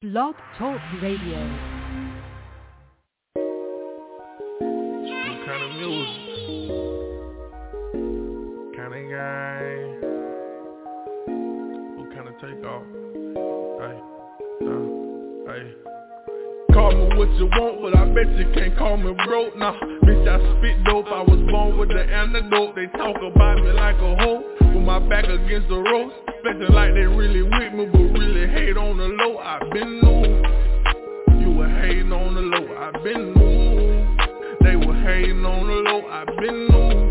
Blog Talk Radio. What kind of music? Kind of guy? What kind of takeoff? Hey. Call me what you want, but I bet you can't call me broke. Nah, bitch, I spit dope. I was born with the antidote. They talk about me like a hoe, with my back against the ropes. Expecting like they really with me, but really hate on the low. I been new. You were hating on the low. I been new. They were hating on the low. I been new.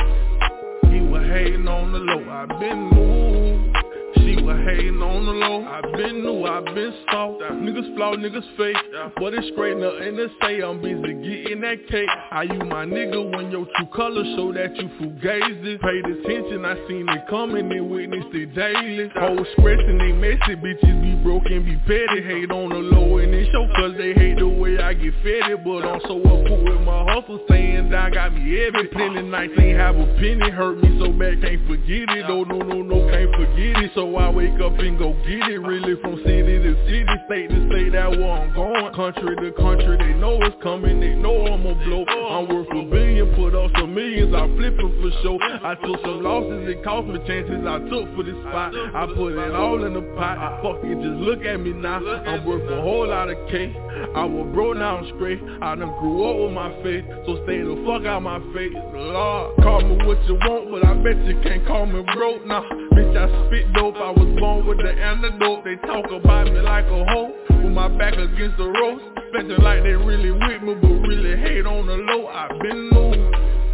He was hating on the low. I been new. She was hating on the low. I been new, I been soft. Niggas flaw, niggas fake. But it's straight nothing to say. I'm busy getting that cake. Are you my nigga when your true colors show that you fugazi? Paid attention, I seen it coming and witnessed it daily. Hoes scratching, they messy, bitches be broken, be petty. Hate on the low and it show cause they hate the way I get fed. But I'm so up with my hustle, staying down got me heavy. Plenty nights ain't have a penny, hurt me so bad, can't forget it. Oh no, can't forget it. So I wake up and go get it. Really from city to city, state to state, that where I'm going. Country to country, they know it's coming, they know I'ma blow. I'm worth $1 billion, put up some millions, I flip it for sure. I took some losses, it cost me chances I took for this spot. I put it all in the pot, fuck it, just look at me now. I'm worth a whole lot of cake. I was broke, now I'm straight. I done grew up with my faith, so stay the fuck out my face. Lord, call me what you want, but I bet you can't call me broke. Nah, bitch, I spit dope, I was born with the antidote. They talk about me like a hoe, with my back against the ropes. Expecting like they really with me, but really hate on the low. I been new.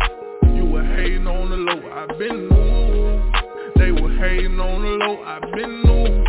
You were hating on the low. I been new. They were hating on the low. I been new.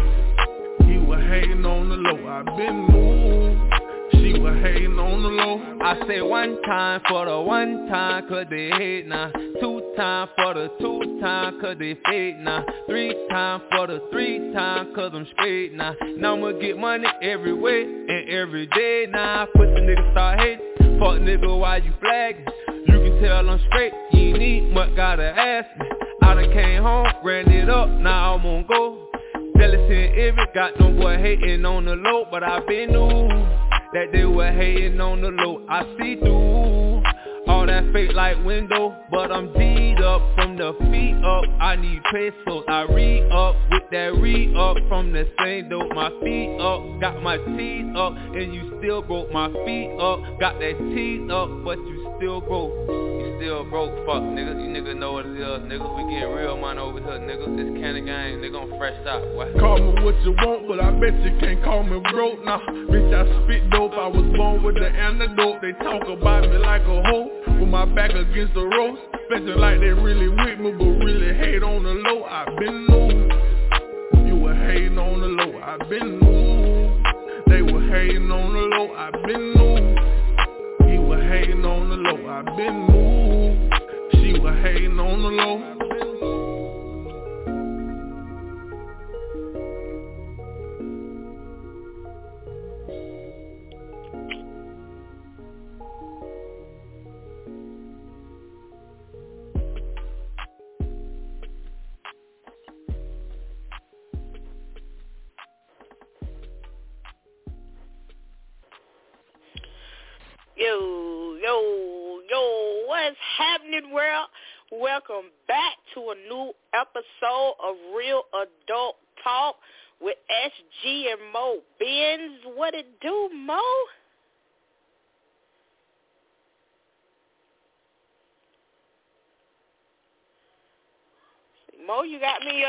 He was hating on the low. I been new. She was hating on the low. I say one time for the one time, cause they hate now. 2 times for the 2 times, cause they fake now. 3 times for the 3 times, cause I'm straight now. Now I'ma get money every way and every day now. Pussy nigga start hating, fuck nigga why you flagging? You can tell I'm straight, you ain't need much, gotta ask me. I done came home, ran it up, now I'm on go. Jealous and envy, got no boy hating on the low, but I been new that they were hating on the low. I see through all that fake like window, but I'm G'd up from the feet up. I need pesos, I re-up with that re-up from the same dope. My feet up, got my teeth up, and you still broke. My feet up, got that teeth up, but you still broke. You still broke, fuck niggas. You niggas know what it is, niggas. We getting real money over here, niggas. This candy gang, nigga, I'm fresh out. What? Call me what you want, but I bet you can't call me broke. Nah, bitch, I spit dope, I was born with the antidote. They talk about me like a hoe, with my back against the ropes. Expecting like they really with me, but really hate on the low. I been new. You were hating on the low. I been new. They were hating on the low. I been new. He was hating on the low. I been new. She was hating on the low. Yo, what's happening, world? Welcome back to a new episode of Real Adult Talk with SG and Mo Benz. What it do, Mo? Mo, you got me,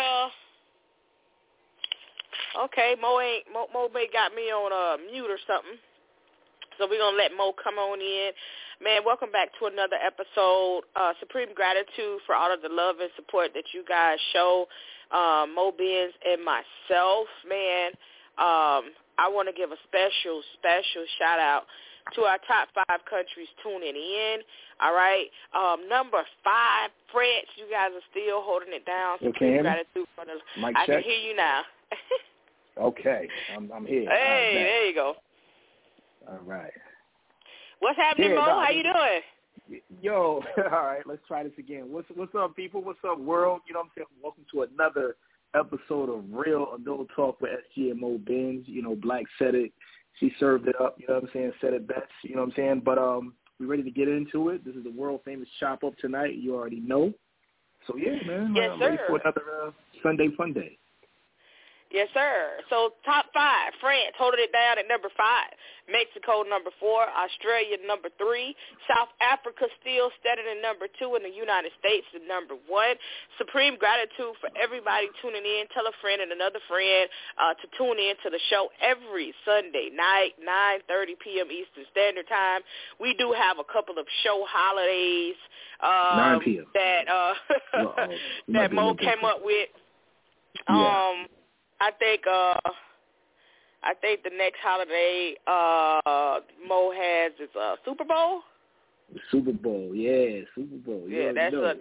okay, Mo may got me on mute or something. So we're going to let Mo come on in. Man, welcome back to another episode. Supreme gratitude for all of the love and support that you guys show Mo Benz and myself. Man, I want to give a special shout-out to our top 5 countries tuning in. All right. Number 5, France. You guys are still holding it down. Supreme gratitude for the Mic I check. can hear you now. Okay. I'm here. Hey, there you go. All right. What's happening, Mo? How you doing? Yo, all right, let's try this again. What's up, people? What's up, world? You know what I'm saying? Welcome to another episode of Real Adult Talk with SG and Mo Benz. You know, Black said it. She served it up, you know what I'm saying, said it best, you know what I'm saying. But we're ready to get into it. This is the world-famous Chop Up tonight, you already know. So, yeah, man, yes, I'm sir. ready for another Sunday fun day. Yes, sir. So top 5, France holding it down at number 5, Mexico number 4, Australia number 3, South Africa still standing at number 2, and the United States at number 1. Supreme gratitude for everybody tuning in. Tell a friend and another friend to tune in to the show every Sunday night, 9:30 p.m. Eastern Standard Time. We do have a couple of show holidays 9 p.m. that that Mo came up with. Yeah. I think the next holiday Mo has is Super Bowl. Super Bowl, yeah, Super Bowl. Yeah, that's a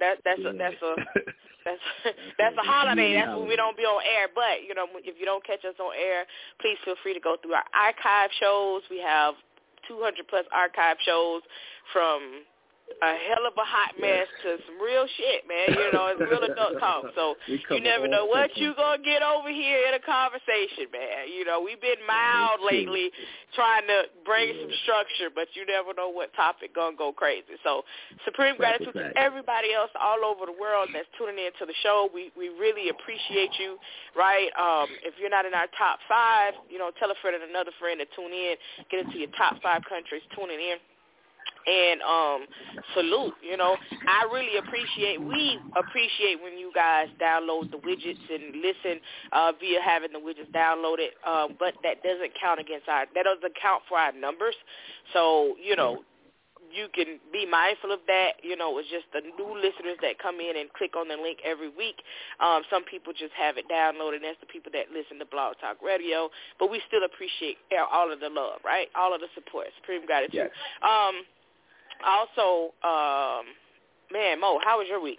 holiday. That's when we don't be on air. But you know, if you don't catch us on air, please feel free to go through our archive shows. We have 200+ archive shows from a hell of a hot mess to some real shit, man. You know, it's real adult talk. So you never know what you gonna get over here in a conversation, man. You know, we've been mild lately, trying to bring some structure, but you never know what topic gonna go crazy. So supreme gratitude to everybody else all over the world that's tuning in to the show. We really appreciate you, right? If you're not in our top 5, you know, tell a friend and another friend to tune in, get into your top 5 countries tuning in. And salute, you know, we appreciate when you guys download the widgets and listen via having the widgets downloaded, but that doesn't count for our numbers. So, you know, you can be mindful of that. You know, it's just the new listeners that come in and click on the link every week. Some people just have it downloaded, and that's the people that listen to Blog Talk Radio. But we still appreciate all of the love, right? All of the support. Supreme gratitude. Yes. Also, man, Mo, how was your week?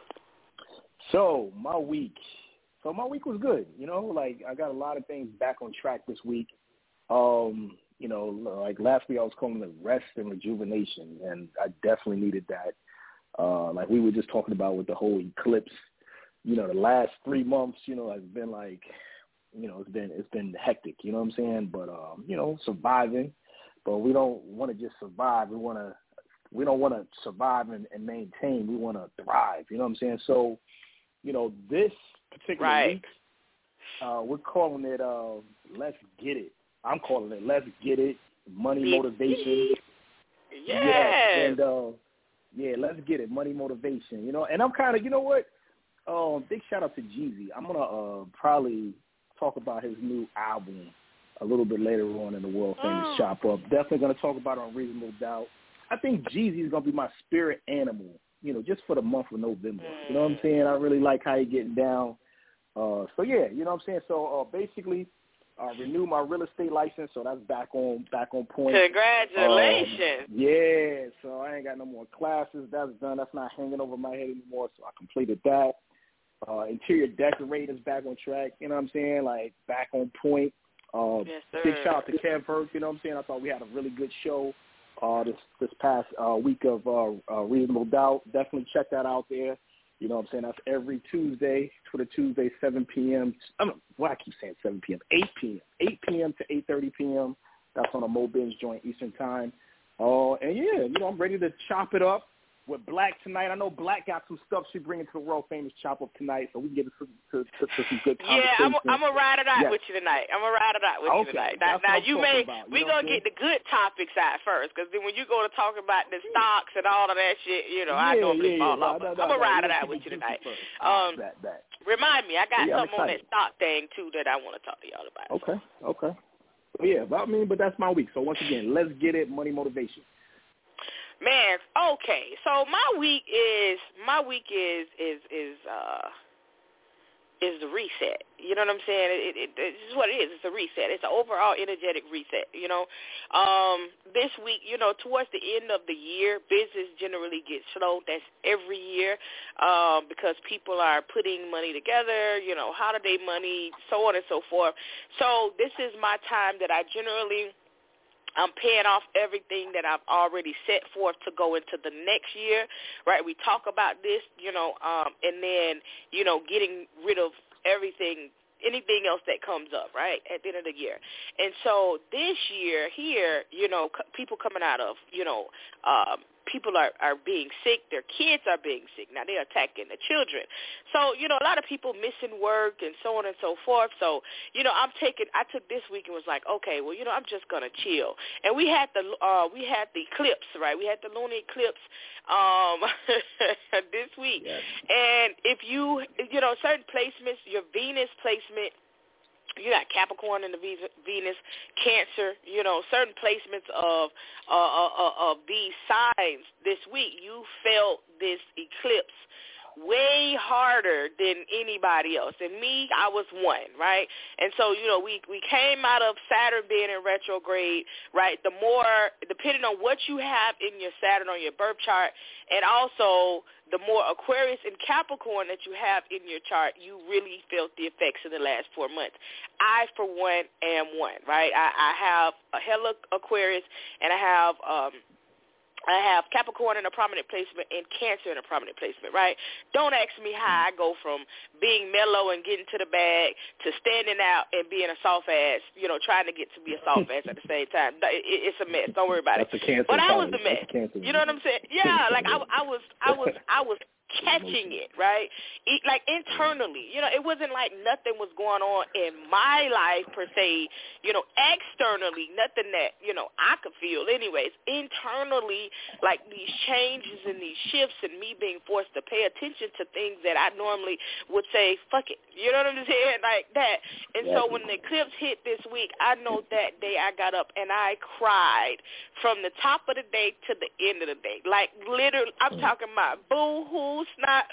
So my week was good. You know, like I got a lot of things back on track this week. You know, like last week I was calling it rest and rejuvenation, and I definitely needed that. Like we were just talking about with the whole eclipse. You know, the last 3 months, you know, has been like, you know, it's been hectic. You know what I'm saying? But you know, surviving. But we don't want to just survive. We don't want to survive and maintain. We want to thrive. You know what I'm saying? So, you know, this particular week, we're calling it Let's Get It. I'm calling it Let's Get It, Money Motivation. Yes. And, Let's Get It, Money Motivation. You know, and I'm kind of, you know what? Big shout out to Jeezy. I'm going to probably talk about his new album a little bit later on in the world famous Chop Up. Definitely going to talk about it on Reasonable Doubt. I think Jeezy is going to be my spirit animal, you know, just for the month of November. You know what I'm saying? I really like how he's getting down. So, yeah, you know what I'm saying? So, basically, renew my real estate license, so that's back on point. Congratulations. Yeah, so I ain't got no more classes. That's done. That's not hanging over my head anymore, so I completed that. Interior decorating is back on track, you know what I'm saying? Like, back on point. Yes, sir. Big shout out to Kev Hurst, you know what I'm saying? I thought we had a really good show. This past week of Reasonable Doubt. Definitely check that out there. You know what I'm saying? That's every Tuesday, Twitter Tuesday, 7 p.m. I keep saying 7 p.m. 8 p.m. 8 p.m. to 8:30 p.m. That's on a Mo Benz joint Eastern Time. And, yeah, you know, I'm ready to chop it up with Black tonight. I know Black got some stuff she's bringing to the world famous Chop Up tonight, so we can get to some good conversation. Yeah, I'm going to ride it out with you tonight. You tonight. Now we're going to get the good topics out first, because then when you go to talk about the stocks and all of that shit, you know, I normally fall off. I'm going to ride it out with you tonight. Remind me, I got something on that stock thing, too, that I want to talk to y'all about. Okay. Yeah, but that's my week. So, once again, let's get it, money motivation. Man, okay. So my week is the reset. You know what I'm saying? It's just what it is. It's a reset. It's an overall energetic reset, you know. This week, you know, towards the end of the year, business generally gets slow. That's every year because people are putting money together, you know, holiday money, so on and so forth. So this is my time that I'm paying off everything that I've already set forth to go into the next year, right? We talk about this, you know, and then, you know, getting rid of everything anything else that comes up, right, at the end of the year. And so this year here, people coming out of, people are being sick. Their kids are being sick. Now, they're attacking the children. So, a lot of people missing work and so on and so forth. So, I took this week and was like, okay, well, I'm just going to chill. And we had the eclipse, right? We had the lunar eclipse this week. Yes. And if certain placements, your Venus placement, you got Capricorn in the Venus, Cancer, certain placements of these signs this week. You felt this eclipse way harder than anybody else. And me, I was one, right? And so, we came out of Saturn being in retrograde, right? The more, depending on what you have in your Saturn on your birth chart, and also the more Aquarius and Capricorn that you have in your chart, you really felt the effects in the last 4 months. I, for one, am one, right? I have a hella Aquarius, and I have Capricorn in a prominent placement and Cancer in a prominent placement, right? Don't ask me how I go from being mellow and getting to the bag to standing out and being a soft ass, trying to get to be a soft ass at the same time. It's a mess. Don't worry about it. But I was the mess. You know what I'm saying? Yeah, like I was catching it, right? Like internally, it wasn't like nothing was going on in my life per se, externally, nothing that, I could feel anyways. Internally, like these changes and these shifts and me being forced to pay attention to things that I normally would say, fuck it. You know what I'm saying? Like that. And so when the eclipse hit this week, I know that day I got up and I cried from the top of the day to the end of the day. Like literally, I'm talking about boo-hoo, snot,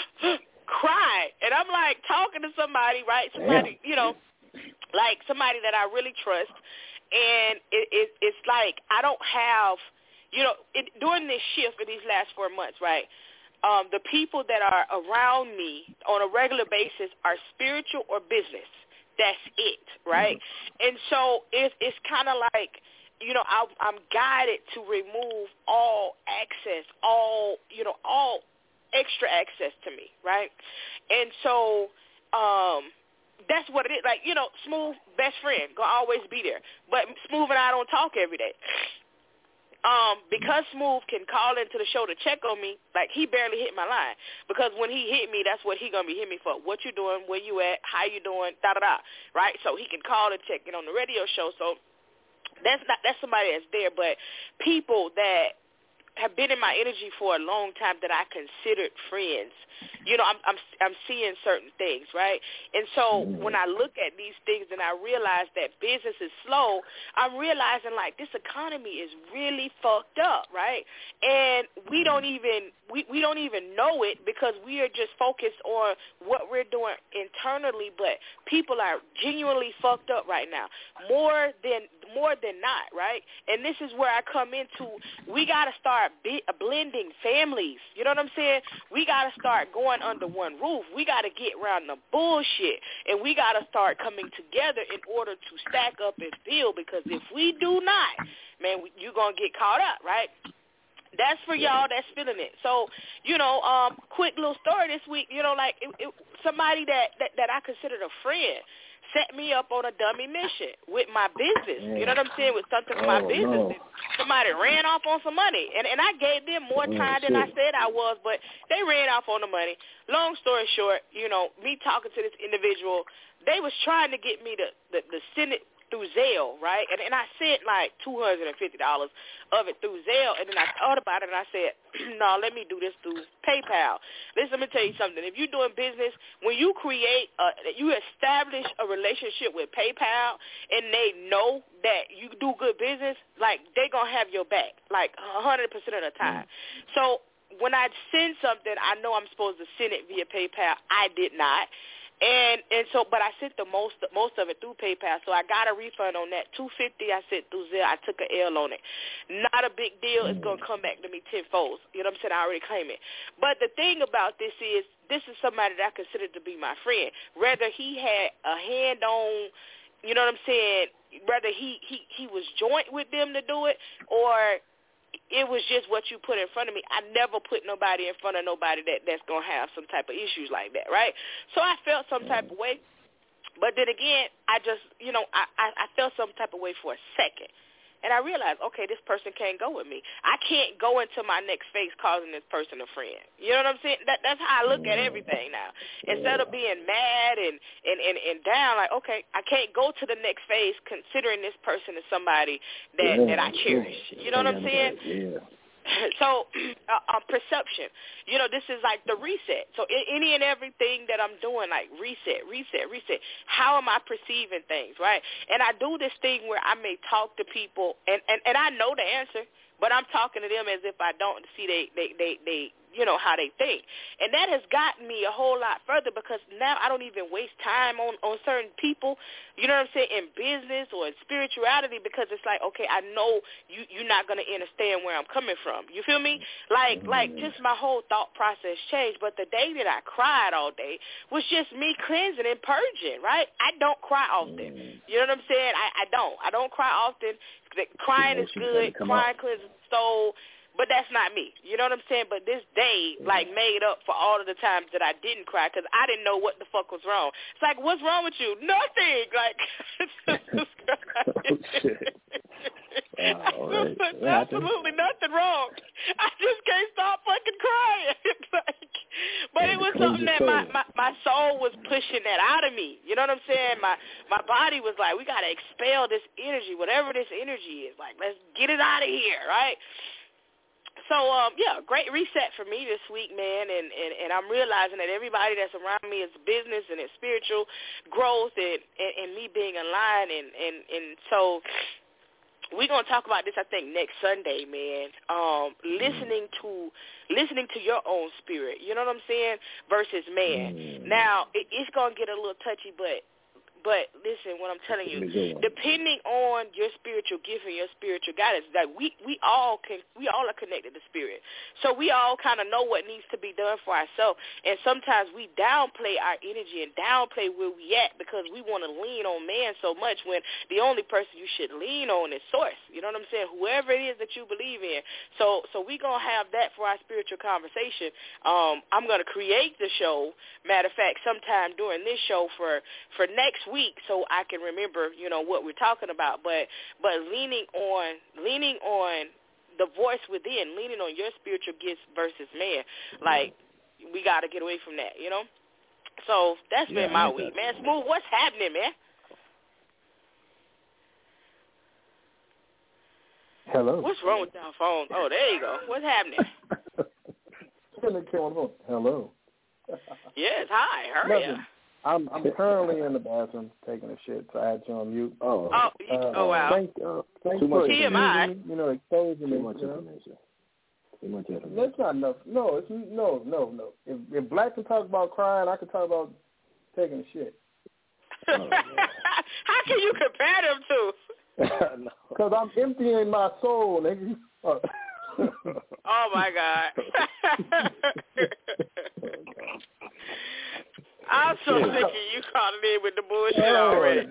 cry. And I'm like talking to somebody, right? Somebody, like somebody that I really trust. And it's like I don't have, during this shift in these last 4 months, right, the people that are around me on a regular basis are spiritual or business. That's it, right? And so it's kind of like, I'm guided to remove all access, all extra access to me, right? And so that's what it is. Like, Smooth, best friend, gonna always be there. But Smooth and I don't talk every day. Because Smooth can call into the show to check on me, like he barely hit my line. Because when he hit me, that's what he gonna be hitting me for. What you doing? Where you at? How you doing? Da-da-da. Right? So he can call and check in on the radio show. So that's somebody that's there. But people that have been in my energy for a long time that I considered friends, I'm seeing certain things, right? And so when I look at these things and I realize that business is slow, I'm realizing like this economy is really fucked up, right? And we don't even know it because we are just focused on what we're doing internally, but people are genuinely fucked up right now, more than not, right? And this is where I come into, we got to start blending families. You know what I'm saying? We got to start going under one roof. We got to get around the bullshit, and we got to start coming together in order to stack up and build, because if we do not, man, you're going to get caught up, right? That's for y'all that's feeling it. So, quick little story this week, somebody that I considered a friend set me up on a dummy mission with my business. You know what I'm saying? With something for my business. Somebody ran off on some money. And I gave them more time than I said I was, but they ran off on the money. Long story short, me talking to this individual, they was trying to get me to send it through Zelle, right? And I sent like $250 of it through Zelle, and then I thought about it, and I said, no, let me do this through PayPal. Listen, let me tell you something. If you're doing business, when you you establish a relationship with PayPal, and they know that you do good business, like, they're going to have your back, like 100% of the time. So when I send something, I know I'm supposed to send it via PayPal. I did not. And so, but I sent the most of it through PayPal, so I got a refund on that. $250 I sent through Zelle. I took an L on it. Not a big deal. It's gonna come back to me tenfold. You know what I'm saying? I already claim it. But the thing about this is somebody that I consider to be my friend. Whether he had a hand on, you know what I'm saying? Whether he was joint with them to do it, or it was just what you put in front of me. I never put nobody in front of nobody that's going to have some type of issues like that, right? So I felt some type of way. But then again, I just, I felt some type of way for a second. And I realized, okay, this person can't go with me. I can't go into my next phase causing this person a friend. You know what I'm saying? That's how I look at everything now. Instead of being mad and down, like, okay, I can't go to the next phase considering this person is somebody that I cherish. You know what I'm saying? Yeah. So perception, this is like the reset. So any and everything that I'm doing, like reset. How am I perceiving things, right? And I do this thing where I may talk to people, and I know the answer, but I'm talking to them as if I don't see they how they think. And that has gotten me a whole lot further because now I don't even waste time on certain people, you know what I'm saying, in business or in spirituality because it's like, okay, I know you're not going to understand where I'm coming from. You feel me? Like just my whole thought process changed. But the day that I cried all day was just me cleansing and purging, right? I don't cry often. You know what I'm saying? I don't cry often. Crying is good. Crying cleanses the soul. But that's not me. You know what I'm saying? But this day, made up for all of the times that I didn't cry because I didn't know what the fuck was wrong. It's like, what's wrong with you? Nothing. Like, absolutely nothing wrong. I just can't stop fucking crying. But it was something that my soul was pushing that out of me. You know what I'm saying? My body was like, we got to expel this energy, whatever this energy is. Like, let's get it out of here, right? So, great reset for me this week, man, and I'm realizing that everybody that's around me is business and it's spiritual growth and me being aligned, and so we're going to talk about this, I think, next Sunday, man, listening to your own spirit, you know what I'm saying, versus man. Now, it's going to get a little touchy, but listen, what I'm telling you, depending on your spiritual gift and your spiritual guidance, that we all are connected to spirit. So we all kind of know what needs to be done for ourselves. And sometimes we downplay our energy and downplay where we at because we want to lean on man so much when the only person you should lean on is source. You know what I'm saying? Whoever it is that you believe in. So we going to have that for our spiritual conversation. I'm going to create the show, matter of fact, sometime during this show for next week so I can remember, what we're talking about. But leaning on the voice within, leaning on your spiritual gifts versus man. Like, we got to get away from that, So that's been my week, man. Smooth, what's happening, man? Hello. What's wrong with your phone? Oh, there you go. What's happening? Hello. Yes, hi. Hurry up. I'm currently in the bathroom taking a shit, so I had you on mute. Oh wow. Thanks too much for TMI. Exposing too much information. That's not enough. No. If Black can talk about crying, I can talk about taking a shit. How can you compare them two? Because I'm emptying my soul, nigga. Oh my God. I'm so sick of you calling in with the bullshit already.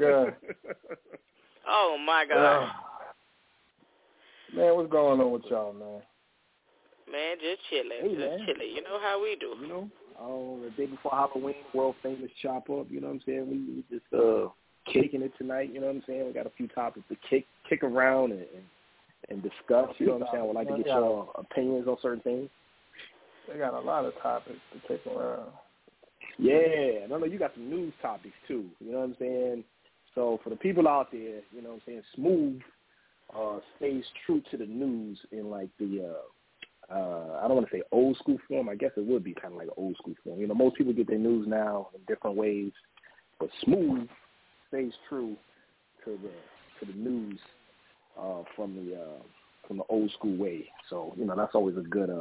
Oh my God. Man, what's going on with y'all, man? Man, just chilling. Chilling. You know how we do. The day before Halloween, world famous chop up, you know what I'm saying? We just kicking it tonight, you know what I'm saying? We got a few topics to kick around and discuss, you know what I'm saying? I would like to get your opinions on certain things. They got a lot of topics to kick around. Yeah, no, you got some news topics too, you know what I'm saying? So for the people out there, you know what I'm saying, Smooth stays true to the news in like the, I don't want to say old school form. I guess it would be kind of like an old school form. Most people get their news now in different ways, but Smooth stays true to the news from the old school way. So that's always a good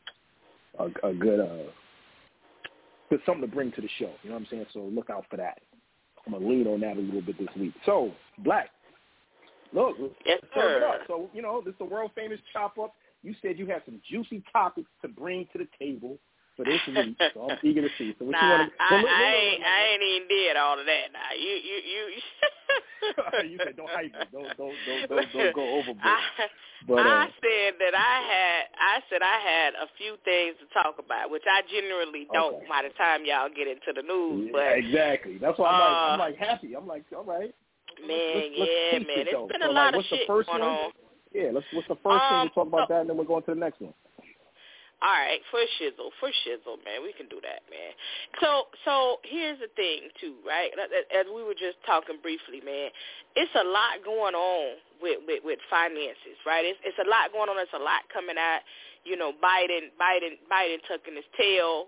something to bring to the show. You know what I'm saying? So look out for that. I'm gonna lean on that a little bit this week. So Black, look, yes, sir. So this is the world famous chop up. You said you had some juicy topics to bring to the table for this week, so I'm eager to see. So what you want to? I ain't even did all of that. Now you You said don't hype it. Don't go overboard. I said that I had a few things to talk about, which I generally don't by the time y'all get into the news. Yeah, but exactly. That's why I'm like happy. I'm like, all right. Man, let's man. It's been so a lot of what's shit the first going one? on. Yeah, what's the first thing? We'll talk about that, and then we'll go on to the next one. All right, for shizzle, man, we can do that, man. So here's the thing, too, right? As we were just talking briefly, man, it's a lot going on with finances, right? It's a lot going on. There's a lot coming out. You know, Biden tucking his tail.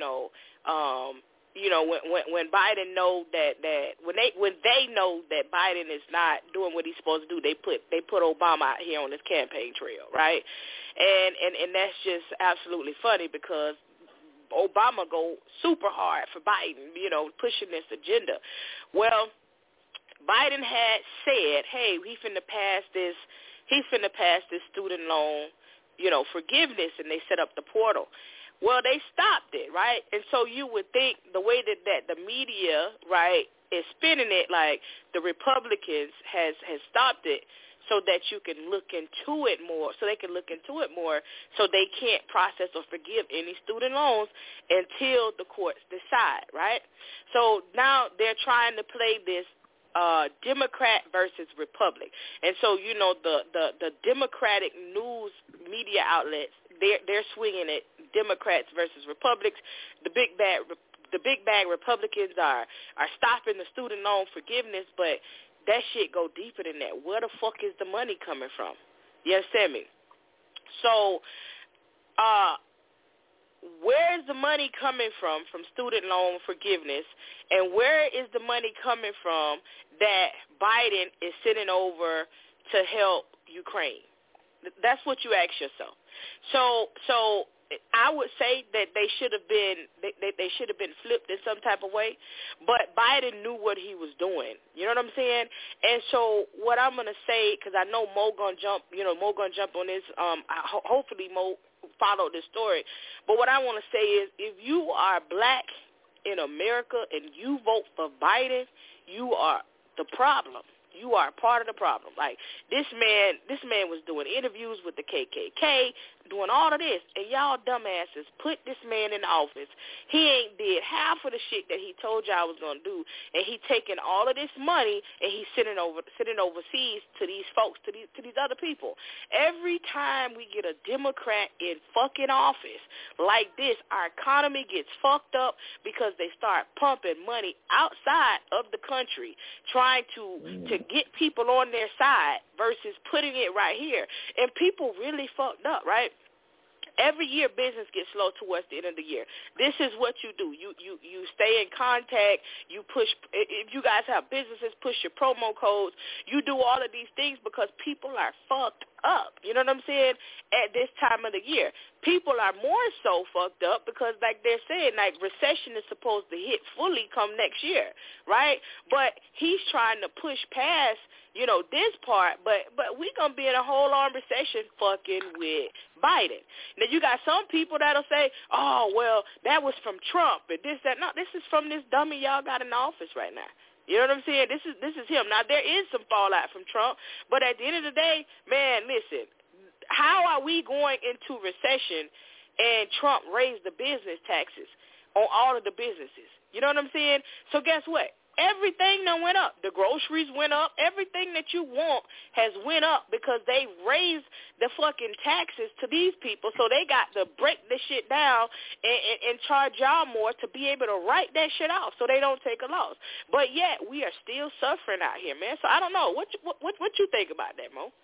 When Biden know that when they know that Biden is not doing what he's supposed to do, they put Obama out here on his campaign trail, right? And that's just absolutely funny because Obama go super hard for Biden, pushing this agenda. Well, Biden had said, hey, he's finna pass this student loan, forgiveness, and they set up the portal. Well, they stopped it, right? And so you would think the way that the media, right, is spinning it like the Republicans has stopped it so that you can look into it more, so they can't process or forgive any student loans until the courts decide, right? So now they're trying to play this Democrat versus Republic. And so, the Democratic news media outlets, they're swinging it Democrats versus Republicans. The big bad Republicans are stopping the student loan forgiveness, but that shit go deeper than that. Where the fuck is the money coming from? You understand me? So, where is the money coming from student loan forgiveness, and where is the money coming from that Biden is sending over to help Ukraine? That's what you ask yourself. So I would say that they should have been flipped in some type of way, but Biden knew what he was doing. You know what I'm saying? And so what I'm gonna say, because I know Mo gonna jump on this. Hopefully Mo followed this story. But what I want to say is, if you are black in America and you vote for Biden, you are the problem. You are part of the problem. Like, this man was doing interviews with the KKK, doing all of this, and y'all dumbasses put this man in office. He ain't did half of the shit that he told y'all was going to do, and he taking all of this money and he's sending overseas to these folks, to these other people. Every time we get a Democrat in fucking office like this, our economy gets fucked up because they start pumping money outside of the country, trying to get people on their side versus putting it right here. And people really fucked up, right? Every year business gets slow towards the end of the year. This is what you do. You stay in contact. You push. If you guys have businesses, push your promo codes. You do all of these things because people are fucked up. You know what I'm saying? At this time of the year, people are more so fucked up because, like they're saying, like recession is supposed to hit fully come next year, right? But he's trying to push past, this part, but we gonna be in a whole on recession fucking with Biden. Now you got some people that'll say, oh well, that was from Trump and this, that. No, this is from this dummy y'all got in the office right now. You know what I'm saying? This is him. Now there is some fallout from Trump, but at the end of the day, man, listen, how are we going into recession and Trump raised the business taxes on all of the businesses? You know what I'm saying? So guess what? Everything done went up. The groceries went up. Everything that you want has went up because they raised the fucking taxes to these people. So they got to break this shit down and charge y'all more to be able to write that shit off so they don't take a loss. But yet we are still suffering out here, man. So I don't know. What you think about that, Mo?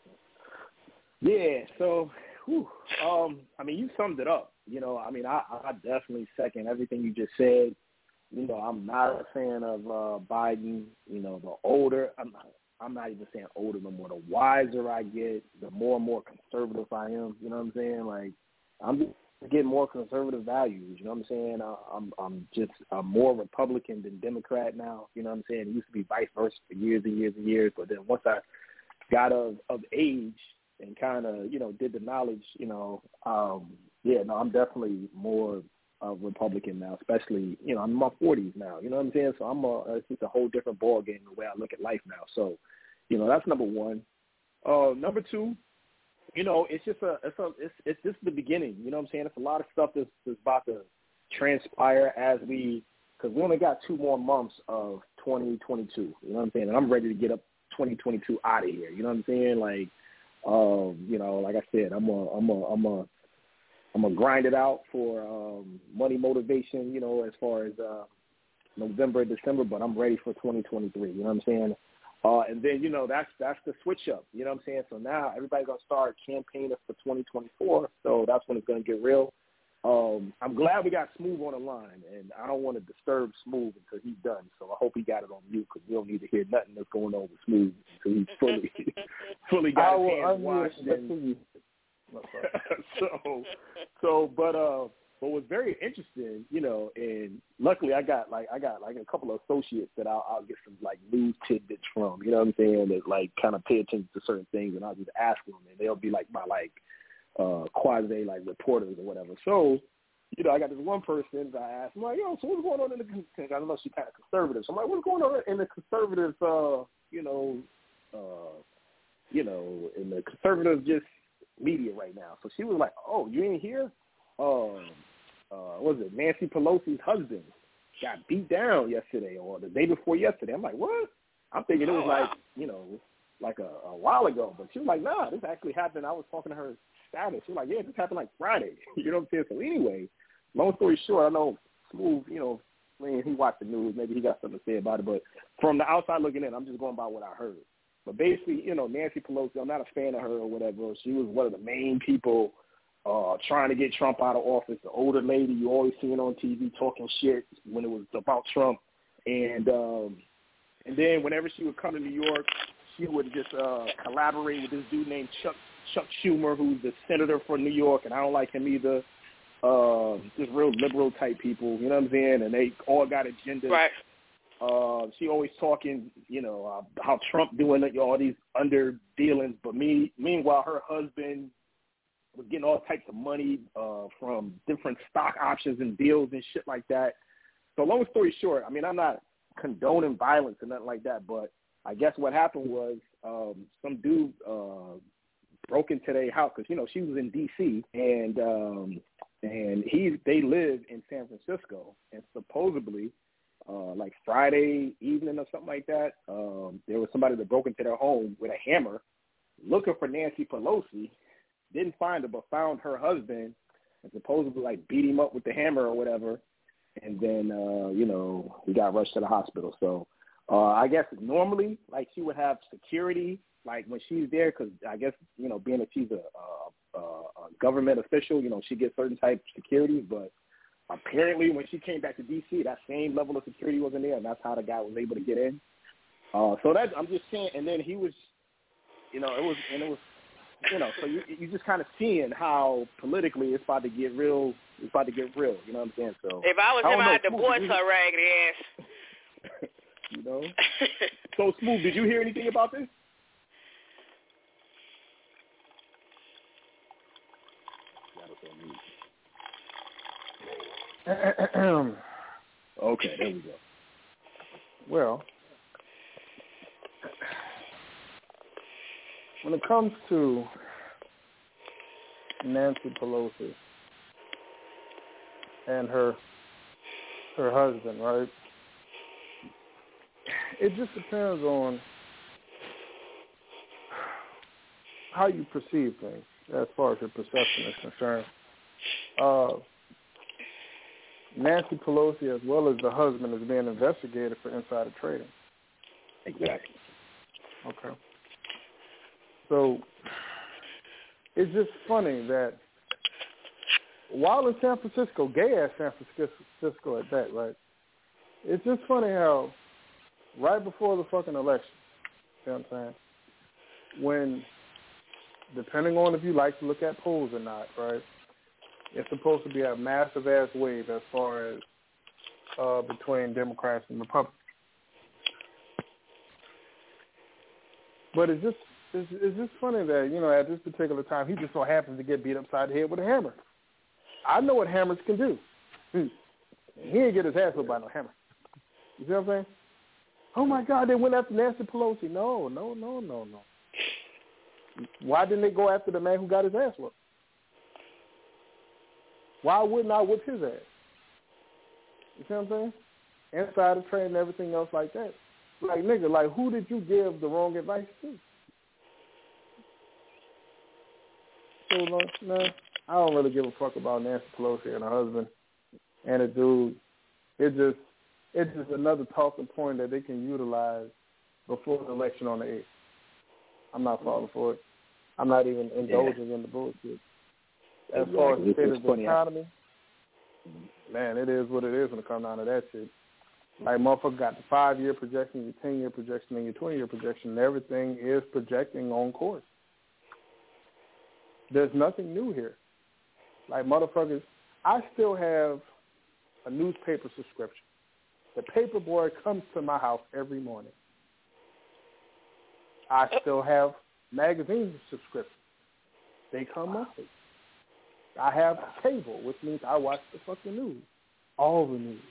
Yeah. So, I mean, you summed it up. I definitely second everything you just said. I'm not a fan of Biden. The older, I'm not even saying older no more. The wiser I get, the more and more conservative I am. You know what I'm saying? Like, I'm just getting more conservative values. You know what I'm saying? I'm more Republican than Democrat now. You know what I'm saying? It used to be vice versa for years and years and years. But then once I got of age and kind of, did the knowledge, I'm definitely more a Republican now, especially, you know, I'm in my 40s now, you know what I'm saying? So it's just a whole different ball game the way I look at life now. So, you know, that's number one. Number two, you know, it's just it's the beginning, you know what I'm saying? It's a lot of stuff that's about to transpire because we only got 2 more months of 2022, you know what I'm saying? And I'm ready to get up 2022 out of here, you know what I'm saying? Like, you know, like I said, I'm gonna grind it out for money motivation, you know, as far as November, December, but I'm ready for 2023, you know what I'm saying? And then, you know, that's the switch up, you know what I'm saying? So now everybody's going to start campaigning for 2024, so that's when it's going to get real. I'm glad we got Smooth on the line, and I don't want to disturb Smooth until he's done, so I hope he got it on mute because we don't need to hear nothing that's going on with Smooth until he's fully got his hands washed. But what's very interesting, you know, and luckily I got like a couple of associates that I'll get some like news tidbits from, you know what I'm saying, that like kind of pay attention to certain things, and I'll just ask them, and they'll be like my quasi like reporters or whatever. So, you know, I got this one person that I asked, I'm like, yo, so what's going on in the, I don't know, she's kind of conservative. So I'm like, what's going on in the conservative, in the conservative just media right now? So she was like, oh, you ain't here? What was it? Nancy Pelosi's husband got beat down yesterday or the day before yesterday. I'm like, what? I'm thinking it was like, you know, like a while ago. But she was like, nah, this actually happened. I was talking to her status. She was like, yeah, this happened like Friday. You know what I'm saying? So anyway, long story short, I know Smooth, you know, when he watched the news, maybe he got something to say about it. But from the outside looking in, I'm just going by what I heard. But basically, you know, Nancy Pelosi, I'm not a fan of her or whatever. She was one of the main people trying to get Trump out of office. The older lady you always seen on TV talking shit when it was about Trump. And then whenever she would come to New York, she would just collaborate with this dude named Chuck Schumer, who's the senator for New York, and I don't like him either. Just real liberal type people, you know what I'm saying? And they all got agendas. Right. She always talking, you know, how Trump doing all these under dealings, but meanwhile her husband was getting all types of money from different stock options and deals and shit like that. So long story short, I mean, I'm not condoning violence or nothing like that, but I guess what happened was some dude broke into their house because, you know, she was in D.C. and they live in San Francisco, and supposedly like Friday evening or something like that, there was somebody that broke into their home with a hammer looking for Nancy Pelosi. Didn't find her, but found her husband and supposedly like beat him up with the hammer or whatever. And then, you know, he got rushed to the hospital. So I guess normally, like, she would have security, like, when she's there, because I guess, you know, being that she's a government official, you know, she gets certain type of security. But apparently when she came back to D.C., that same level of security wasn't there, and that's how the guy was able to get in. So that's, I'm just saying, and then he was, you know, it was, you know, so you just kind of seeing how politically it's about to get real. It's about to get real. You know what I'm saying? So if I was him, I'd divorce her raggedy ass. You know. So Smooth, did you hear anything about this? Okay, there we go. Well, when it comes to Nancy Pelosi and her husband, right? It just depends on how you perceive things as far as your perception is concerned. Nancy Pelosi, as well as the husband, is being investigated for insider trading. Exactly. Okay. So it's just funny that while in San Francisco, gay-ass San Francisco at that, right? It's just funny how right before the fucking election, you know what I'm saying, when, depending on if you like to look at polls or not, right, it's supposed to be a massive-ass wave as far as between Democrats and Republicans. But it's just funny that, you know, at this particular time, he just so happens to get beat upside the head with a hammer. I know what hammers can do. He didn't get his ass whipped by no hammer. You see what I'm saying? Oh, my God, they went after Nancy Pelosi. No. Why didn't they go after the man who got his ass whooped? Why wouldn't I whip his ass? You see what I'm saying? Insider trade and everything else like that. Like, nigga, like, who did you give the wrong advice to? So, no, I don't really give a fuck about Nancy Pelosi and her husband and a dude. It's just another talking point that they can utilize before the election on the 8th. I'm not falling for it. I'm not even indulging in the bullshit. As far as the state of the economy, man, it is what it is when it comes down to that shit. Like, motherfucker got the 5-year projection, your 10-year projection, and your 20-year projection, and everything is projecting on course. There's nothing new here. Like, motherfuckers, I still have a newspaper subscription. The paper boy comes to my house every morning. I still have magazine subscriptions. They come monthly. I have cable, which means I watch the fucking news. All the news.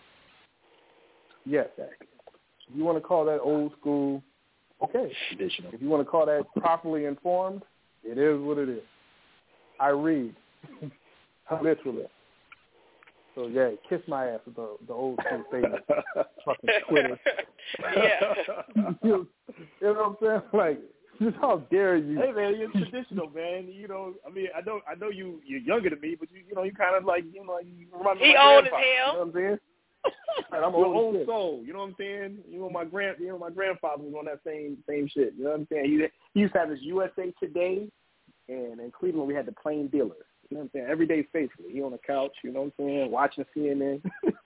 Yes, if you want to call that old school, okay. Traditional. If you want to call that properly informed, it is what it is. I read. Literally. So, yeah, kiss my ass with the old school statement. Fucking Twitter. Yeah. You know what I'm saying? Like, just how dare you? Hey, man, you're traditional, man. You know, I mean, I know you're younger than me, but you kind of like, you remind me of my old as grandfather, hell. You know what I'm saying? Right, I'm old soul. You know what I'm saying? My grandfather was on that same shit. You know what I'm saying? He used to have his USA Today, and in Cleveland we had the Plain Dealer. You know what I'm saying? Every day faithfully. He on the couch, you know what I'm saying, watching CNN.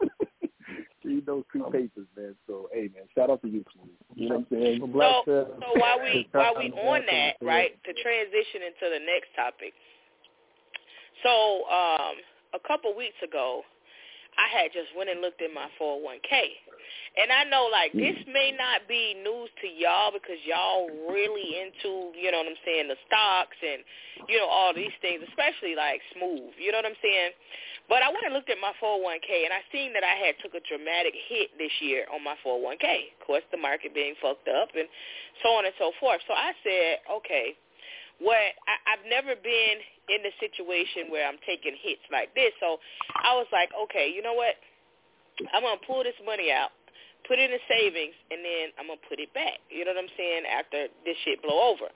Read those two papers, man. So, hey, man, shout out to you, please. You know what I'm saying? So while we on that, right, to transition into the next topic. So a couple weeks ago, I had just went and looked at my 401k. And I know, like, this may not be news to y'all because y'all really into, you know what I'm saying, the stocks and, you know, all these things, especially, like, Smooth. You know what I'm saying? But I went and looked at my 401k, and I seen that I had took a dramatic hit this year on my 401k. Of course, the market being fucked up and so on and so forth. So I said, okay, I've never been in the situation where I'm taking hits like this. So I was like, okay, you know what? I'm going to pull this money out, put it in savings, and then I'm going to put it back. You know what I'm saying? After this shit blow over.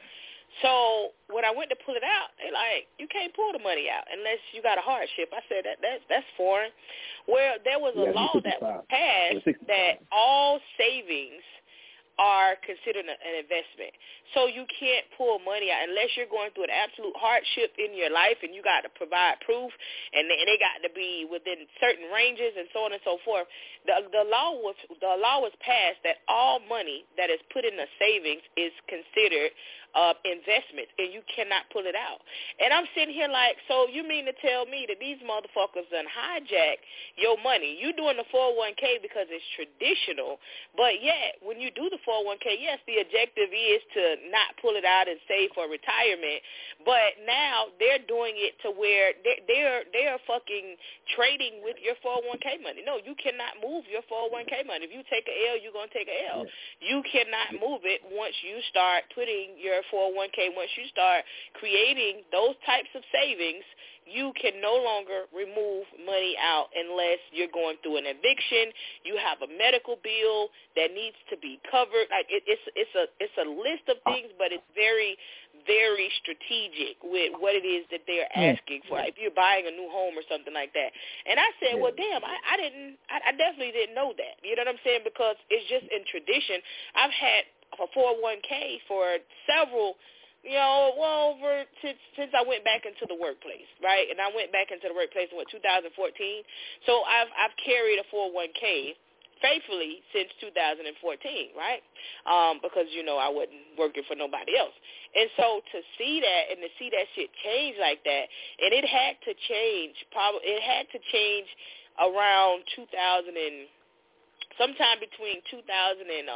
So when I went to pull it out, they like, you can't pull the money out unless you got a hardship. I said, that's foreign. Well, there was a law that was passed that all savings are considered an investment. So you can't pull money out unless you're going through an absolute hardship in your life and you got to provide proof and they got to be within certain ranges and so on and so forth. The law was passed that all money that is put in the savings is considered investments and you cannot pull it out. And I'm sitting here like, so you mean to tell me that these motherfuckers done hijack your money? You doing the 401k because it's traditional, but yet when you do the 401k, yes, the objective is to not pull it out and save for retirement, but now they're doing it to where they're fucking trading with your 401k money. No, you cannot move your 401k money. If you take a L, you're going to take a L. You cannot move it once you start putting your 401k, once you start creating those types of savings, you can no longer remove money out unless you're going through an eviction, you have a medical bill that needs to be covered. Like it's a list of things, but it's very, very strategic with what it is that they're asking for. If you're buying a new home or something like that. And I said, well, damn, I definitely didn't know that. You know what I'm saying? Because it's just in tradition. I've had a 401k for several, since I went back into the workplace, right? And I went back into the workplace in 2014. So I've carried a 401k faithfully since 2014, right? Because I wasn't working for nobody else. And so to see that and to see that shit change like that, and it had to change. It had to change around 2000 and sometime between 2018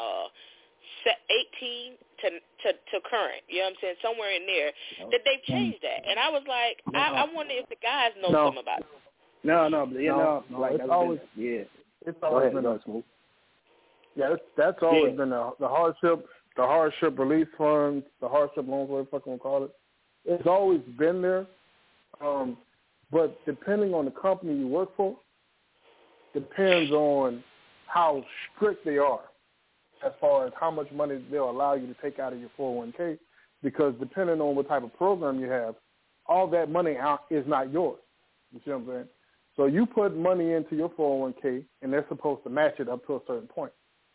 to current, you know what I'm saying, somewhere in there, that they've changed that. And I was like, I wonder if the guys know something about it. No, like it's always It's always been Smooth. Yeah, that's always been the hardship relief funds, the hardship loans, whatever the fuck you want to call it. It's always been there. But depending on the company you work for, depends on how strict they are as far as how much money they'll allow you to take out of your 401k, because depending on what type of program you have, all that money out is not yours. You see what I'm saying? So you put money into your 401k, and they're supposed to match it up to a certain point.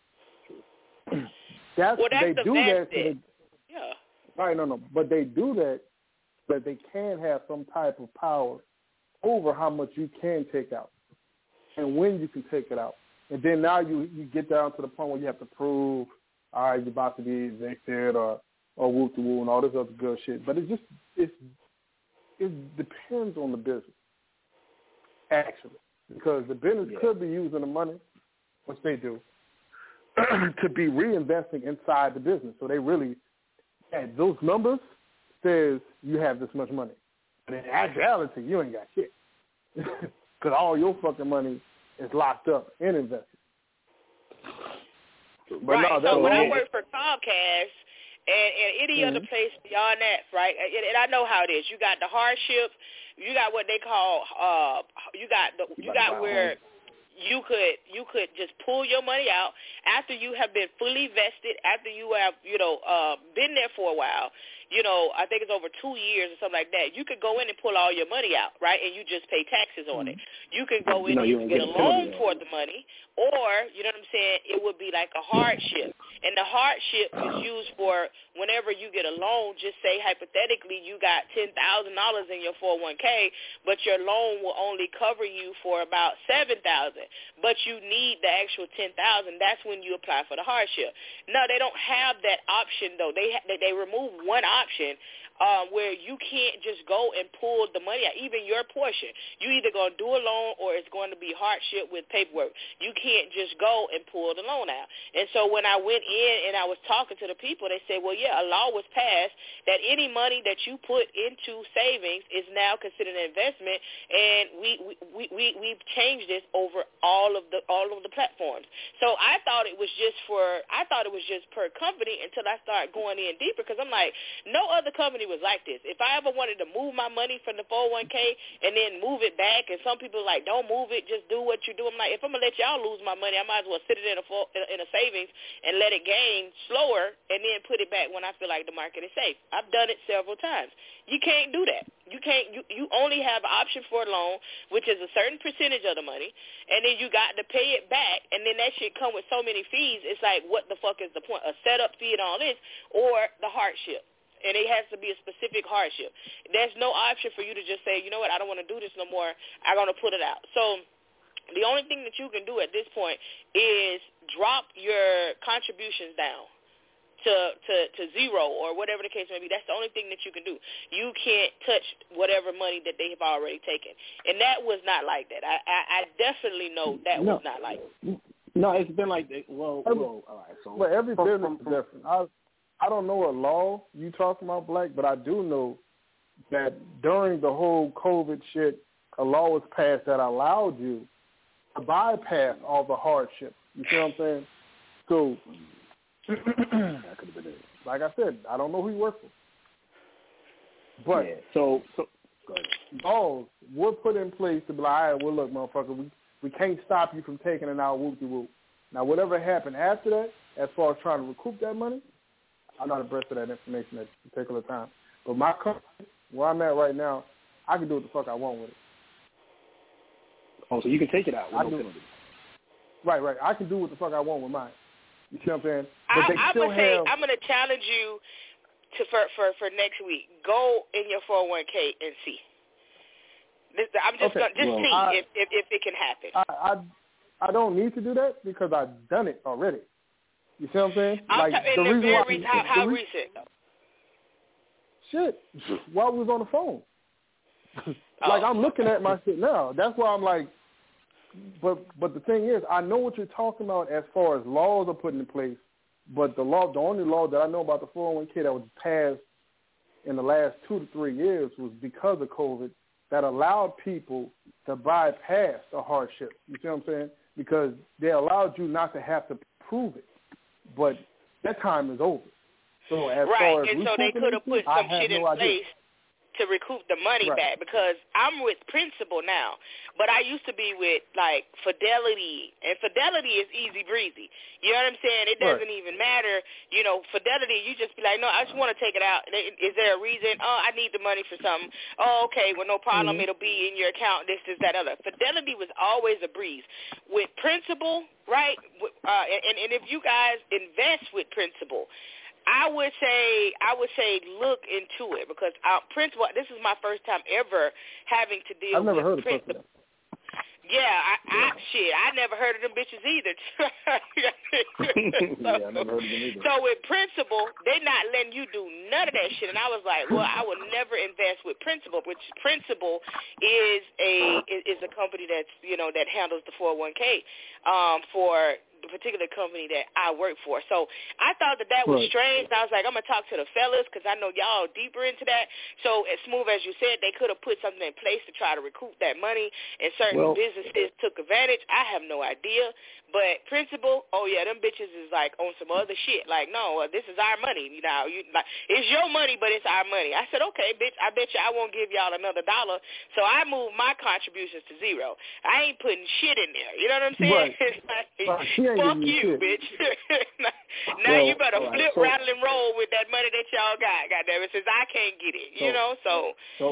They do that. Right, no. But they do that, but they can have some type of power over how much you can take out and when you can take it out. And then now you get down to the point where you have to prove, all right, you're about to be evicted or whoop-de-woo and all this other good shit. But it depends on the business, actually, because the business could be using the money, which they do, to be reinvesting inside the business. So they really, those numbers says you have this much money. But in actuality, you ain't got shit. Because all your fucking money is locked up and invested. But right. So when I worked for Comcast and any other place beyond that, right, and I know how it is. You got the hardship. You got what they call, you got where you could just pull your money out after you have been fully vested, after you have, been there for a while. I think it's over 2 years or something like that. You could go in and pull all your money out, right, and you just pay taxes on it. You could go in and you can get a loan toward the money, or, you know what I'm saying, it would be like a hardship. And the hardship is used for whenever you get a loan, just say hypothetically you got $10,000 in your 401k, but your loan will only cover you for about $7,000, but you need the actual $10,000. That's when you apply for the hardship. No, they don't have that option, though. They remove one option where you can't just go and pull the money out, even your portion. You either going to do a loan or it's going to be hardship with paperwork. You can't just go and pull the loan out. And so when I went in and I was talking to the people, they said, well, yeah, a law was passed that any money that you put into savings is now considered an investment, and we've changed this over all of the platforms. So I thought it was just per company until I started going in deeper, because I'm like, no other company was like this. If I ever wanted to move my money from the 401k and then move it back, and some people are like, don't move it, just do what you do. I'm like, if I'm going to let y'all lose my money, I might as well sit it in a savings and let it gain slower and then put it back when I feel like the market is safe. I've done it several times. You can't do that. You only have an option for a loan, which is a certain percentage of the money, and then you got to pay it back, and then that shit come with so many fees. It's like, what the fuck is the point? A setup fee and all this, or the hardship. And it has to be a specific hardship. There's no option for you to just say, you know what, I don't want to do this no more. I'm going to put it out. So the only thing that you can do at this point is drop your contributions down to zero or whatever the case may be. That's the only thing that you can do. You can't touch whatever money that they have already taken. And that was not like that. I definitely know that was not like that. No, it's been like that. Well, all right. So, but every business is different. I don't know a law you talking about, Black, but I do know that during the whole COVID shit, a law was passed that allowed you to bypass all the hardship. You see what I'm saying? So, that could have been it. Like I said, I don't know who you work for. But so laws were put in place to be like, all right, well, look, motherfucker, we can't stop you from taking it out, whoop-de-whoop. Now, whatever happened after that, as far as trying to recoup that money, I'm not abreast of that information at a particular time. But my company, where I'm at right now, I can do what the fuck I want with it. Oh, so you can take it out with no penalty. Right. I can do what the fuck I want with mine. You see what I'm saying? But I'm going to challenge you for next week. Go in your 401k and see. I'm just going to see if it can happen. I don't need to do that because I've done it already. You see what I'm saying? How recent? Shit. While we was on the phone. I'm looking at my shit now. That's why I'm like, but the thing is, I know what you're talking about as far as laws are put in place, but the only law that I know about the 401k that was passed in the last 2 to 3 years was because of COVID, that allowed people to bypass the hardship. You see what I'm saying? Because they allowed you not to have to prove it. But that time is over. So as far as and so they could have put some shit in place to recoup the money back, because I'm with Principal now, but I used to be with like Fidelity, and Fidelity is easy breezy. You know what I'm saying? It doesn't even matter. You know, Fidelity, you just be like, no, I just want to take it out. Is there a reason? Oh, I need the money for something. Oh, okay, well, no problem. It'll be in your account. This, that, other. Fidelity was always a breeze. With Principal, right? And if you guys invest with Principal, I would say look into it, because Principal, this is my first time ever having to deal with Principal. I've never heard of Principal. I never heard of them bitches either. I never heard of them either. So with Principal, they're not letting you do none of that shit, and I was like, well, I would never invest with Principal, which Principal is a company that's, you know, that handles the 401k for the particular company that I work for. So I thought that was strange. I was like, I'm going to talk to the fellas, because I know y'all deeper into that. So as smooth as you said, they could have put something in place to try to recoup that money, and certain businesses took advantage. I have no idea. But Principal, oh yeah, them bitches is like on some other shit. Like, no, this is our money. You know, it's your money, but it's our money. I said, okay, bitch, I bet you I won't give y'all another $1. So I moved my contributions to zero. I ain't putting shit in there. You know what I'm saying? Fuck you, bitch. Now you better flip, rattle, and roll with that money that y'all got. Goddamn it, since I can't get it. You know, so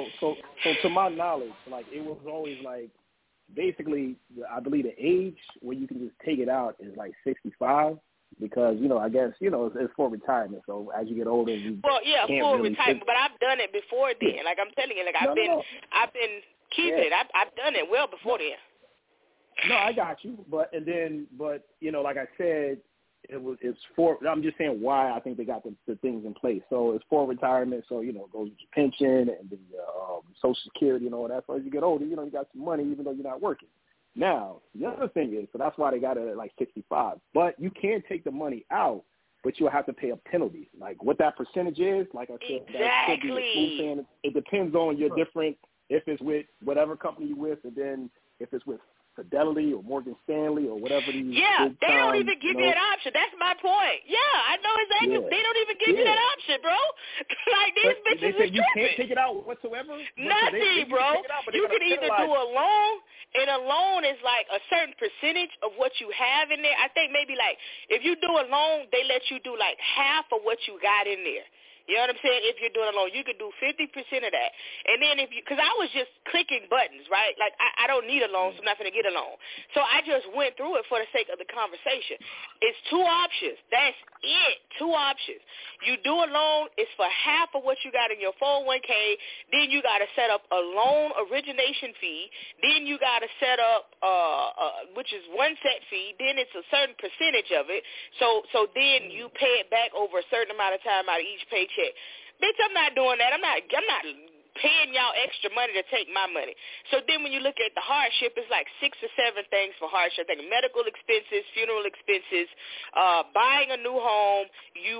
to my knowledge, like, it was always like, basically, I believe the age where you can just take it out is like 65, because, you know, I guess, you know, it's for retirement. So as you get older, you can't full really retirement. But I've done it before then. Like I'm telling you, like I've been keeping it. I've done it well before then. No, I got you. But you know, like I said, it's for. I'm just saying why I think they got the things in place. So it's for retirement. So, you know, it goes with your pension and the Social Security and all that. So as you get older, you know, you got some money even though you're not working. Now the other thing is, so that's why they got it at like 65. But you can take the money out, but you'll have to pay a penalty. Like what that percentage is, like I said, that could be saying it depends on your different. If it's with whatever company you're with, and then if it's with Fidelity or Morgan Stanley or whatever these they don't even give you that option. That's my point. Yeah, I know exactly. They don't even give you that option, bro. Like, these bitches they say you can't take it out whatsoever? Nothing, bro. You can either do a loan, and a loan is like a certain percentage of what you have in there. I think maybe like if you do a loan, they let you do like half of what you got in there. You know what I'm saying? If you're doing a loan, you could do 50% of that. And then because I was just clicking buttons, right? Like, I don't need a loan, so I'm not going to get a loan. So I just went through it for the sake of the conversation. It's 2 options. That's it. 2 options. You do a loan, it's for half of what you got in your 401k. Then you got to set up a loan origination fee. Then you got to set up, which is one set fee. Then it's a certain percentage of it. So then you pay it back over a certain amount of time out of each paycheck. Bitch, I'm not doing that. I'm not paying y'all extra money to take my money. So then when you look at the hardship, it's like 6 or 7 things for hardship. I think medical expenses, funeral expenses, buying a new home, you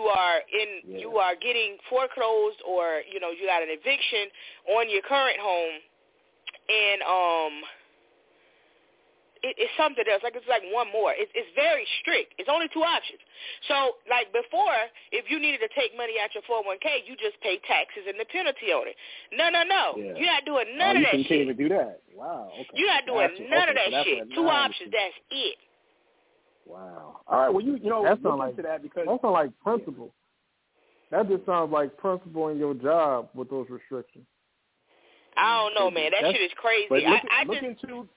are getting foreclosed, or, you know, you got an eviction on your current home, and it's something else. Like, it's like one more. It's very strict. It's only 2 options. So, like before, if you needed to take money out your 401k, you just pay taxes and the penalty on it. No. Yeah. You're not doing none of that shit. You can't even do that. Wow. Okay. You're not doing none of that shit. 2 options. That's it. Wow. All right. Well, you know, that look like, into that, because that sounds like Principal. That just sounds like Principal in your job with those restrictions. I don't know, man. That shit is crazy. But look into.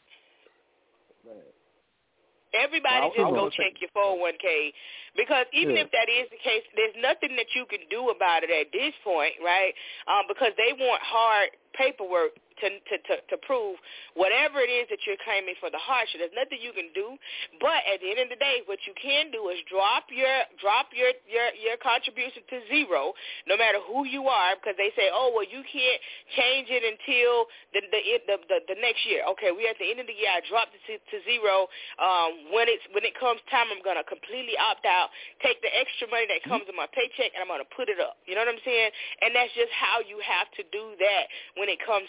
Everybody just go check your 401k, because even if that is the case, there's nothing that you can do about it at this point, right? Because they want hard paperwork to prove whatever it is that you're claiming for the hardship. There's nothing you can do, but at the end of the day, what you can do is drop your contribution to zero, no matter who you are, because they say, oh, well, you can't change it until the next year. Okay, we at the end of the year, I dropped it to zero. When it comes time, I'm gonna completely opt out, take the extra money that comes in my paycheck, and I'm gonna put it up. You know what I'm saying? And that's just how you have to do that when it comes to that. So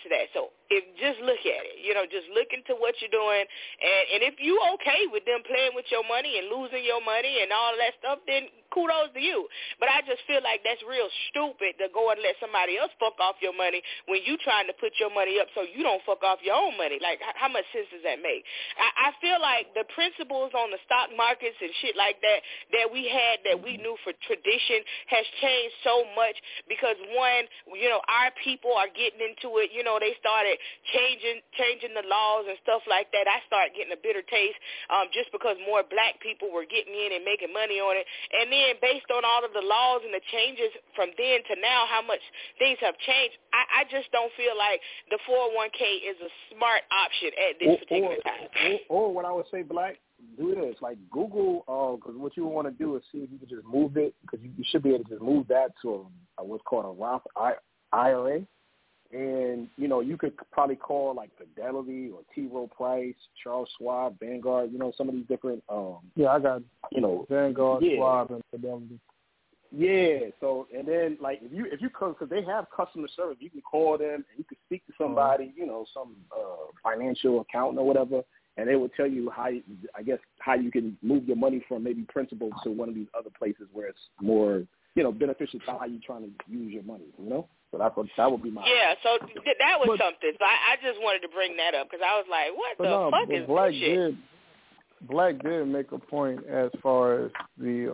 just look at it. Just look into what you're doing. And if you okay with them playing with your money and losing your money and all of that stuff, then kudos to you. But I just feel like that's real stupid to go and let somebody else fuck off your money when you trying to put your money up so you don't fuck off your own money. Like, how much sense does that make? I feel like the principles on the stock markets and shit like that we had, that we knew for tradition, has changed so much because, one, our people are getting into it. They started changing the laws and stuff like that. I started getting a bitter taste just because more black people were getting in and making money on it. And then based on all of the laws and the changes from then to now, how much things have changed, I just don't feel like the 401k is a smart option at this particular time. Or what I would say, Black, do this. Like Google, because what you want to do is see if you can just move it, because you should be able to just move that to what's called a Roth IRA. And, you could probably call like Fidelity or T. Rowe Price, Charles Schwab, Vanguard, some of these different. I got, Vanguard, Schwab, and Fidelity. Yeah. So, and then like if you because they have customer service, you can call them and you can speak to somebody, some financial accountant or whatever, and they will tell you how you can move your money from maybe principal to one of these other places where it's more, beneficial to how you're trying to use your money, So that would be my so that was something. So I just wanted to bring that up because I was like, what the fuck is this shit? Black did make a point as far as the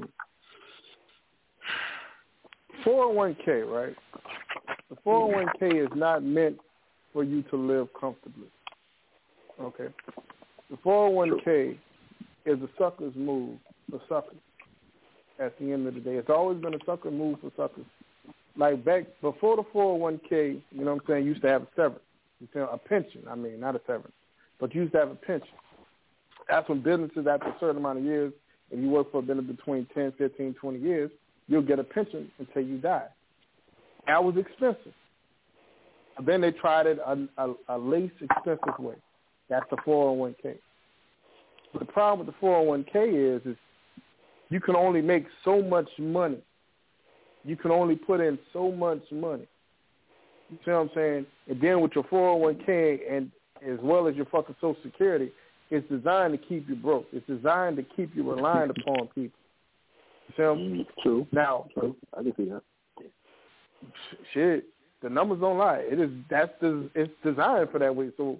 401k, right? The 401k is not meant for you to live comfortably. Okay? The 401k is a sucker's move for suckers at the end of the day. It's always been a sucker move for suckers. Like back before the 401k, you used to have a severance. A pension, not a severance. But you used to have a pension. That's when businesses, after a certain amount of years, if you work for a business between 10, 15, 20 years, you'll get a pension until you die. That was expensive. And then they tried it a least expensive way. That's the 401k. But the problem with the 401k is you can only make so much money. You can only put in so much money. You see what I'm saying? And then with your 401k and as well as your fucking Social Security, it's designed to keep you broke. It's designed to keep you reliant upon people. You see what I'm saying? True. Now, I can see that. Shit, the numbers don't lie. It's designed for that way. So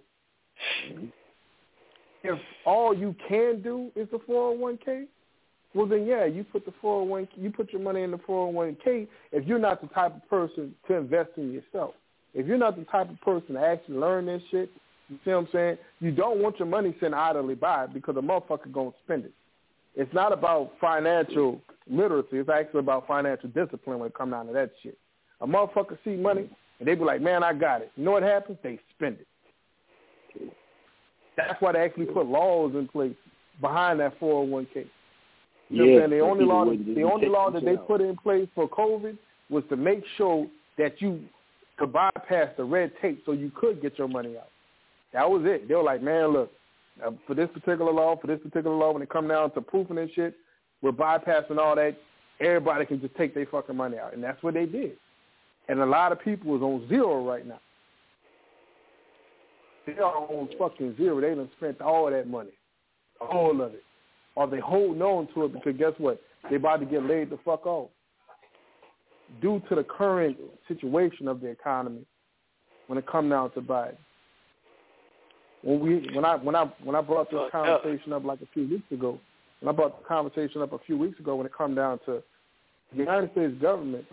if all you can do is the 401k, well then you put you put your money in the 401k if you're not the type of person to invest in yourself. If you're not the type of person to actually learn this shit, you see what I'm saying? You don't want your money sitting idly by because a motherfucker gonna spend it. It's not about financial literacy. It's actually about financial discipline when it comes down to that shit. A motherfucker see money and they be like, man, I got it. You know what happens? They spend it. That's why they actually put laws in place behind that 401k. You know what I'm saying? The only law that they put in place for COVID was to make sure that you could bypass the red tape so you could get your money out. That was it. They were like, man, look, for this particular law, when it come down to proofing and shit, we're bypassing all that. Everybody can just take their fucking money out. And that's what they did. And a lot of people is on zero right now. They are on fucking zero. They done spent all of that money. All of it. Or they holding on to it because guess what? They about to get laid the fuck off. Due to the current situation of the economy when it come down to Biden. When I brought this conversation up like a few weeks ago, when it come down to the United States government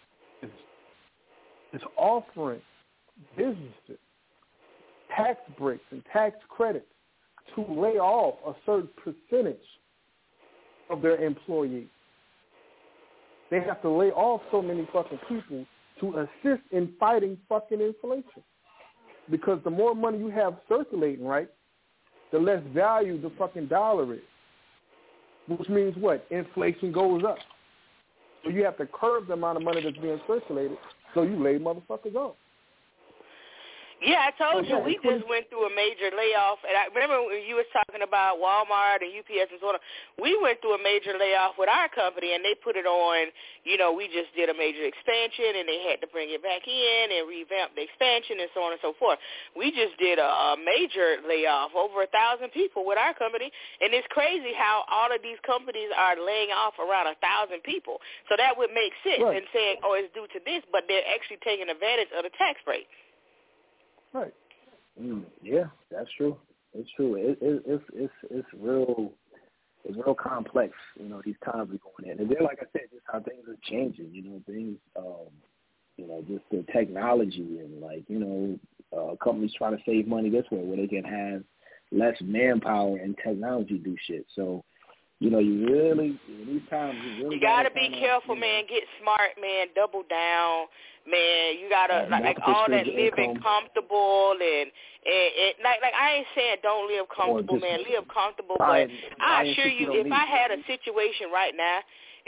is offering businesses tax breaks and tax credits to lay off a certain percentage of their employees. They have to lay off so many fucking people to assist in fighting fucking inflation. Because the more money you have circulating, right, the less value the fucking dollar is. Which means what? Inflation goes up. So you have to curb the amount of money that's being circulated so you lay motherfuckers off. Yeah, I told you we just went through a major layoff, and I remember when you was talking about Walmart and UPS and so on. We went through a major layoff with our company, and they put it on. We just did a major expansion, and they had to bring it back in and revamp the expansion and so on and so forth. We just did a major layoff, over 1,000 people with our company, and it's crazy how all of these companies are laying off around 1,000 people. So that would make sense in saying, oh, it's due to this, but they're actually taking advantage of the tax break. Right. Yeah, that's true. It's true. It's real. It's real complex. These times we're going in, and then, like I said, just how things are changing. Things. Just the technology and companies trying to save money this way, where they can have less manpower and technology do shit. So. You really, in these times, you gotta be careful, man. Get smart, man. Double down, man. You gotta all that living comfortable and I ain't saying don't live comfortable, man. Live comfortable, but I assure you, if I had a situation right now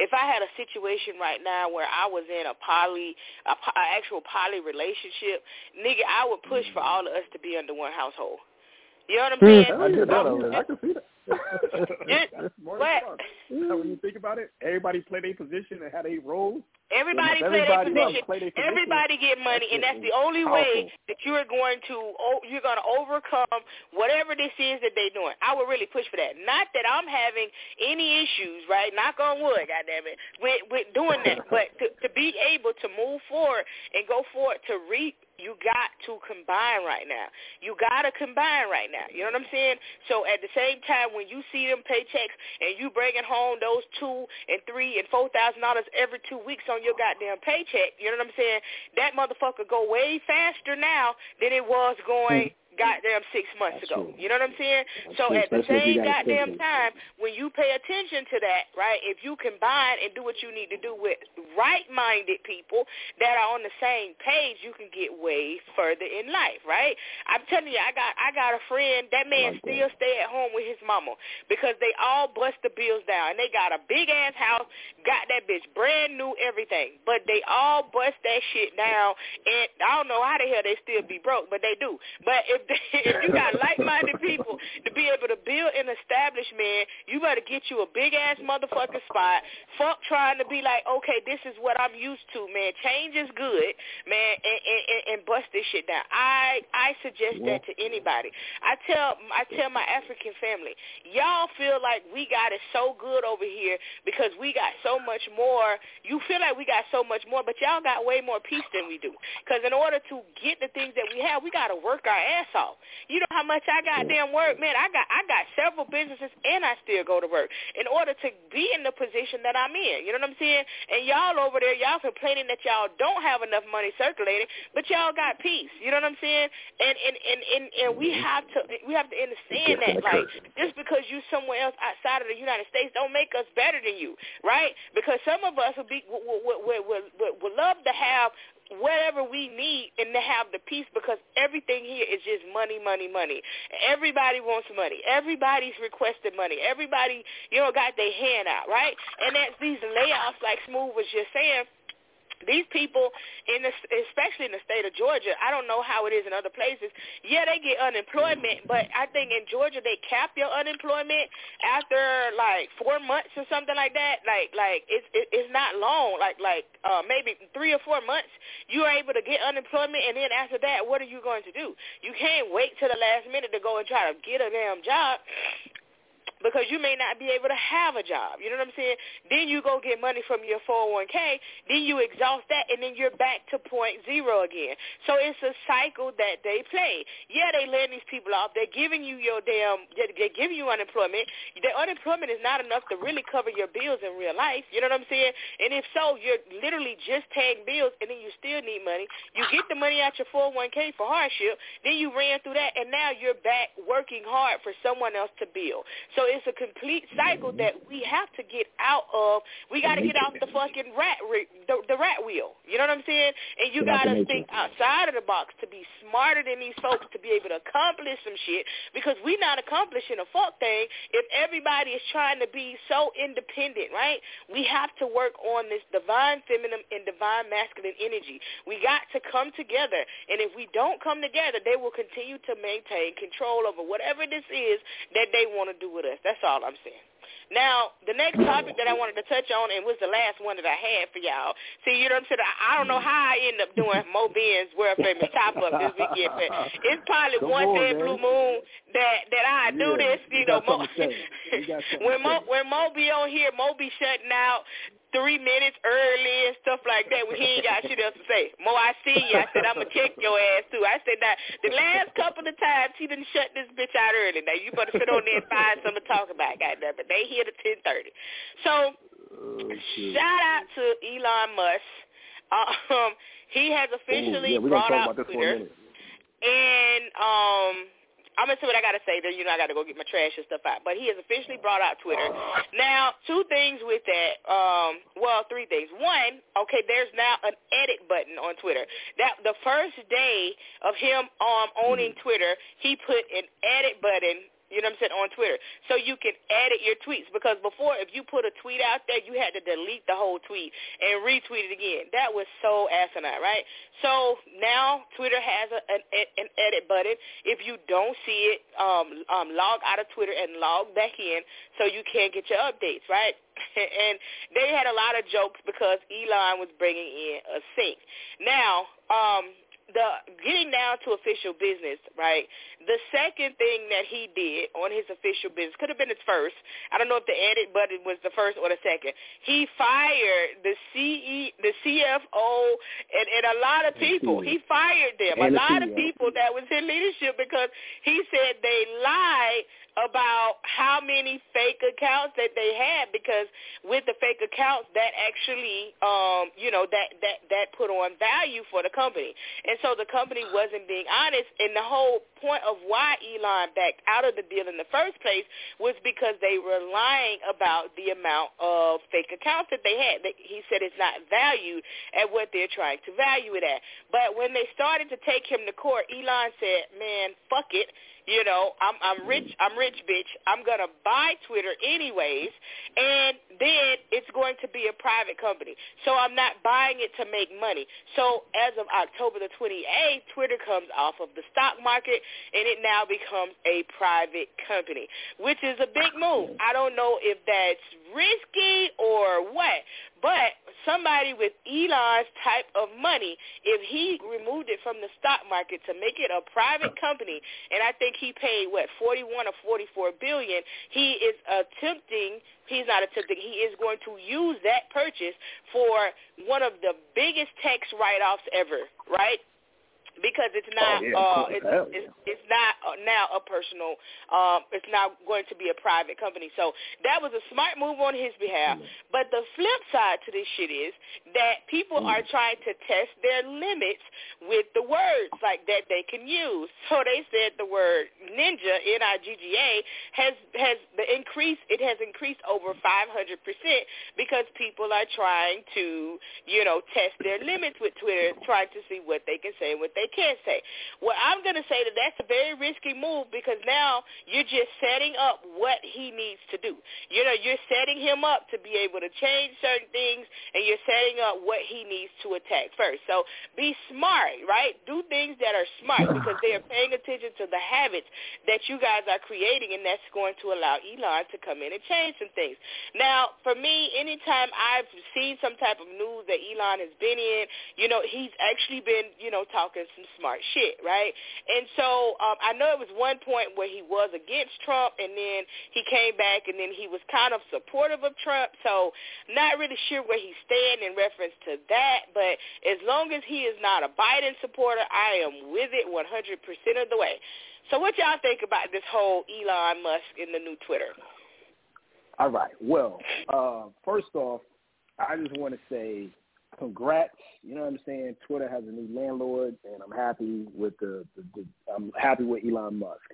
where I was in an actual poly relationship, nigga, I would push for all of us to be under one household. You know what I'm saying? I can see that. That's more fun. When you think about it, everybody play their position and how they roll. Everybody play their position. Everybody get money, and that's the only way that you're going to overcome whatever this is that they're doing. I would really push for that. Not that I'm having any issues, right? Knock on wood, goddammit, with doing that, but to be able to move forward and go forward to reap. You got to combine right now. You got to combine right now. You know what I'm saying? So at the same time, when you see them paychecks and you bringing home those $2,000 and $3,000 and $4,000 every 2 weeks on your goddamn paycheck, you know what I'm saying? That motherfucker go way faster now than it was going goddamn 6 months ago. You know what I'm saying? So at the same goddamn time, when you pay attention to that, right, if you combine and do what you need to do with right-minded people that are on the same page, you can get way further in life, right? I'm telling you, I got a friend, that man still stay at home with his mama because they all bust the bills down. And they got a big-ass house, got that bitch brand new, everything. But they all bust that shit down, and I don't know how the hell they still be broke, but they do. But if you got like-minded people to be able to build and establish, man, you better get you a big-ass motherfucking spot. Fuck trying to be like, okay, this is what I'm used to, man. Change is good, man, and bust this shit down. I suggest that to anybody. I tell my African family, y'all feel like we got it so good over here because we got so much more. You feel like we got so much more, but y'all got way more peace than we do. Because in order to get the things that we have, we got to work our ass off. You know how much I goddamn work, man. I got several businesses and I still go to work in order to be in the position that I'm in. You know what I'm saying? And y'all over there, y'all complaining that y'all don't have enough money circulating, but y'all got peace. You know what I'm saying? And we have to understand that, like, just because you somewhere else outside of the United States don't make us better than you, right? Because some of us would love to have whatever we need and to have the peace because everything here is just money, money, money. Everybody wants money. Everybody's requesting money. Everybody, got their hand out, right? And that's these layoffs, like Smooth was just saying. These people, especially in the state of Georgia, I don't know how it is in other places. Yeah, they get unemployment, but I think in Georgia they cap your unemployment after like 4 months or something like that. Like it's not long. Like maybe 3 or 4 months you are able to get unemployment, and then after that, what are you going to do? You can't wait till the last minute to go and try to get a damn job. Because you may not be able to have a job. You know what I'm saying? Then you go get money from your 401k, then you exhaust that, and then you're back to point zero again. So it's a cycle that they play. Yeah, they laying these people off. They're giving you they're giving you unemployment. The unemployment is not enough to really cover your bills in real life. You know what I'm saying? And if so, you're literally just paying bills, and then you still need money. You get the money out your 401k for hardship, then you ran through that, and now you're back working hard for someone else to bill. So it's a complete cycle that we have to get out of. We got to get out the fucking rat wheel. You know what I'm saying? And you got to think outside of the box to be smarter than these folks to be able to accomplish some shit, because we not accomplishing a fuck thing if everybody is trying to be so independent, right? We have to work on this divine feminine and divine masculine energy. We got to come together, and if we don't come together, they will continue to maintain control over whatever this is that they want to do with us. That's all I'm saying. Now, the next topic that I wanted to touch on, and was the last one that I had for y'all. See, you know what I'm saying? I don't know how I end up doing Mo Ben's world famous top-up this weekend, but it's probably one day blue moon that I do this. You know, when Mo be on here, Mo be shutting out 3 minutes early and stuff like that when he ain't got shit else to say. Mo, I see you. I said, I'm going to check your ass, too. I said, now, the last couple of times he done shut this bitch out early. Now, you better sit on there and find something to talk about, goddamn. But they here to 10:30. So, shout out to Elon Musk. He has officially brought out Twitter. And, I'm going to say what I got to say. Then, you know, I got to go get my trash and stuff out. But he has officially brought out Twitter. Now, 2 things with that. Well, 3 things. One, okay, there's now an edit button on Twitter. That the first day of him owning Twitter, he put an edit button, you know what I'm saying, on Twitter. So you can edit your tweets. Because before, if you put a tweet out there, you had to delete the whole tweet and retweet it again. That was so asinine, right? So now Twitter has an edit button. If you don't see it, log out of Twitter and log back in so you can get your updates, right? And they had a lot of jokes because Elon was bringing in a sync. Now, getting down to official business, right, the second thing that he did on his official business, could have been his first, I don't know if the edit button was the first or the second, he fired the CFO and a lot of people. He fired them, a lot of people that was in leadership, because he said they lied about how many fake accounts that they had, because with the fake accounts, that actually, that put on value for the company. And so the company wasn't being honest, and the whole point of why Elon backed out of the deal in the first place was because they were lying about the amount of fake accounts that they had. He said it's not valued at what they're trying to value it at. But when they started to take him to court, Elon said, man, fuck it. You know, I'm rich, bitch. I'm going to buy Twitter anyways, and then it's going to be a private company. So I'm not buying it to make money. So as of October the 28th, Twitter comes off of the stock market, and it now becomes a private company, which is a big move. I don't know if that's risky or what, but somebody with Elon's type of money, if he removed it from the stock market to make it a private company, and I think he paid, 41 or 44 billion, he is going to use that purchase for one of the biggest tax write-offs ever, right? Because it's not, it's not now a personal, it's now going to be a private company. So that was a smart move on his behalf. But the flip side to this shit is that people are trying to test their limits with the words like that they can use. So they said the word ninja, N-I-G-G-A, has increased over 500% because people are trying to, test their limits with Twitter, trying to see what they can say and what they can't say. Well, I'm going to say that that's a very risky move, because now you're just setting up what he needs to do. You're setting him up to be able to change certain things, and you're setting up what he needs to attack first. So be smart, right? Do things that are smart, because they are paying attention to the habits that you guys are creating, and that's going to allow Elon to come in and change some things. Now, for me, anytime I've seen some type of news that Elon has been in, he's actually been, talking some smart shit, right? And so I know it was one point where he was against Trump, and then he came back, and then he was kind of supportive of Trump. So not really sure where he stands in reference to that, but as long as he is not a Biden supporter, I am with it 100% of the way. So what y'all think about this whole Elon Musk in the new Twitter? All right. Well, first off, I just want to say congrats. You know what I'm saying? Twitter has a new landlord, and I'm happy with I'm happy with Elon Musk.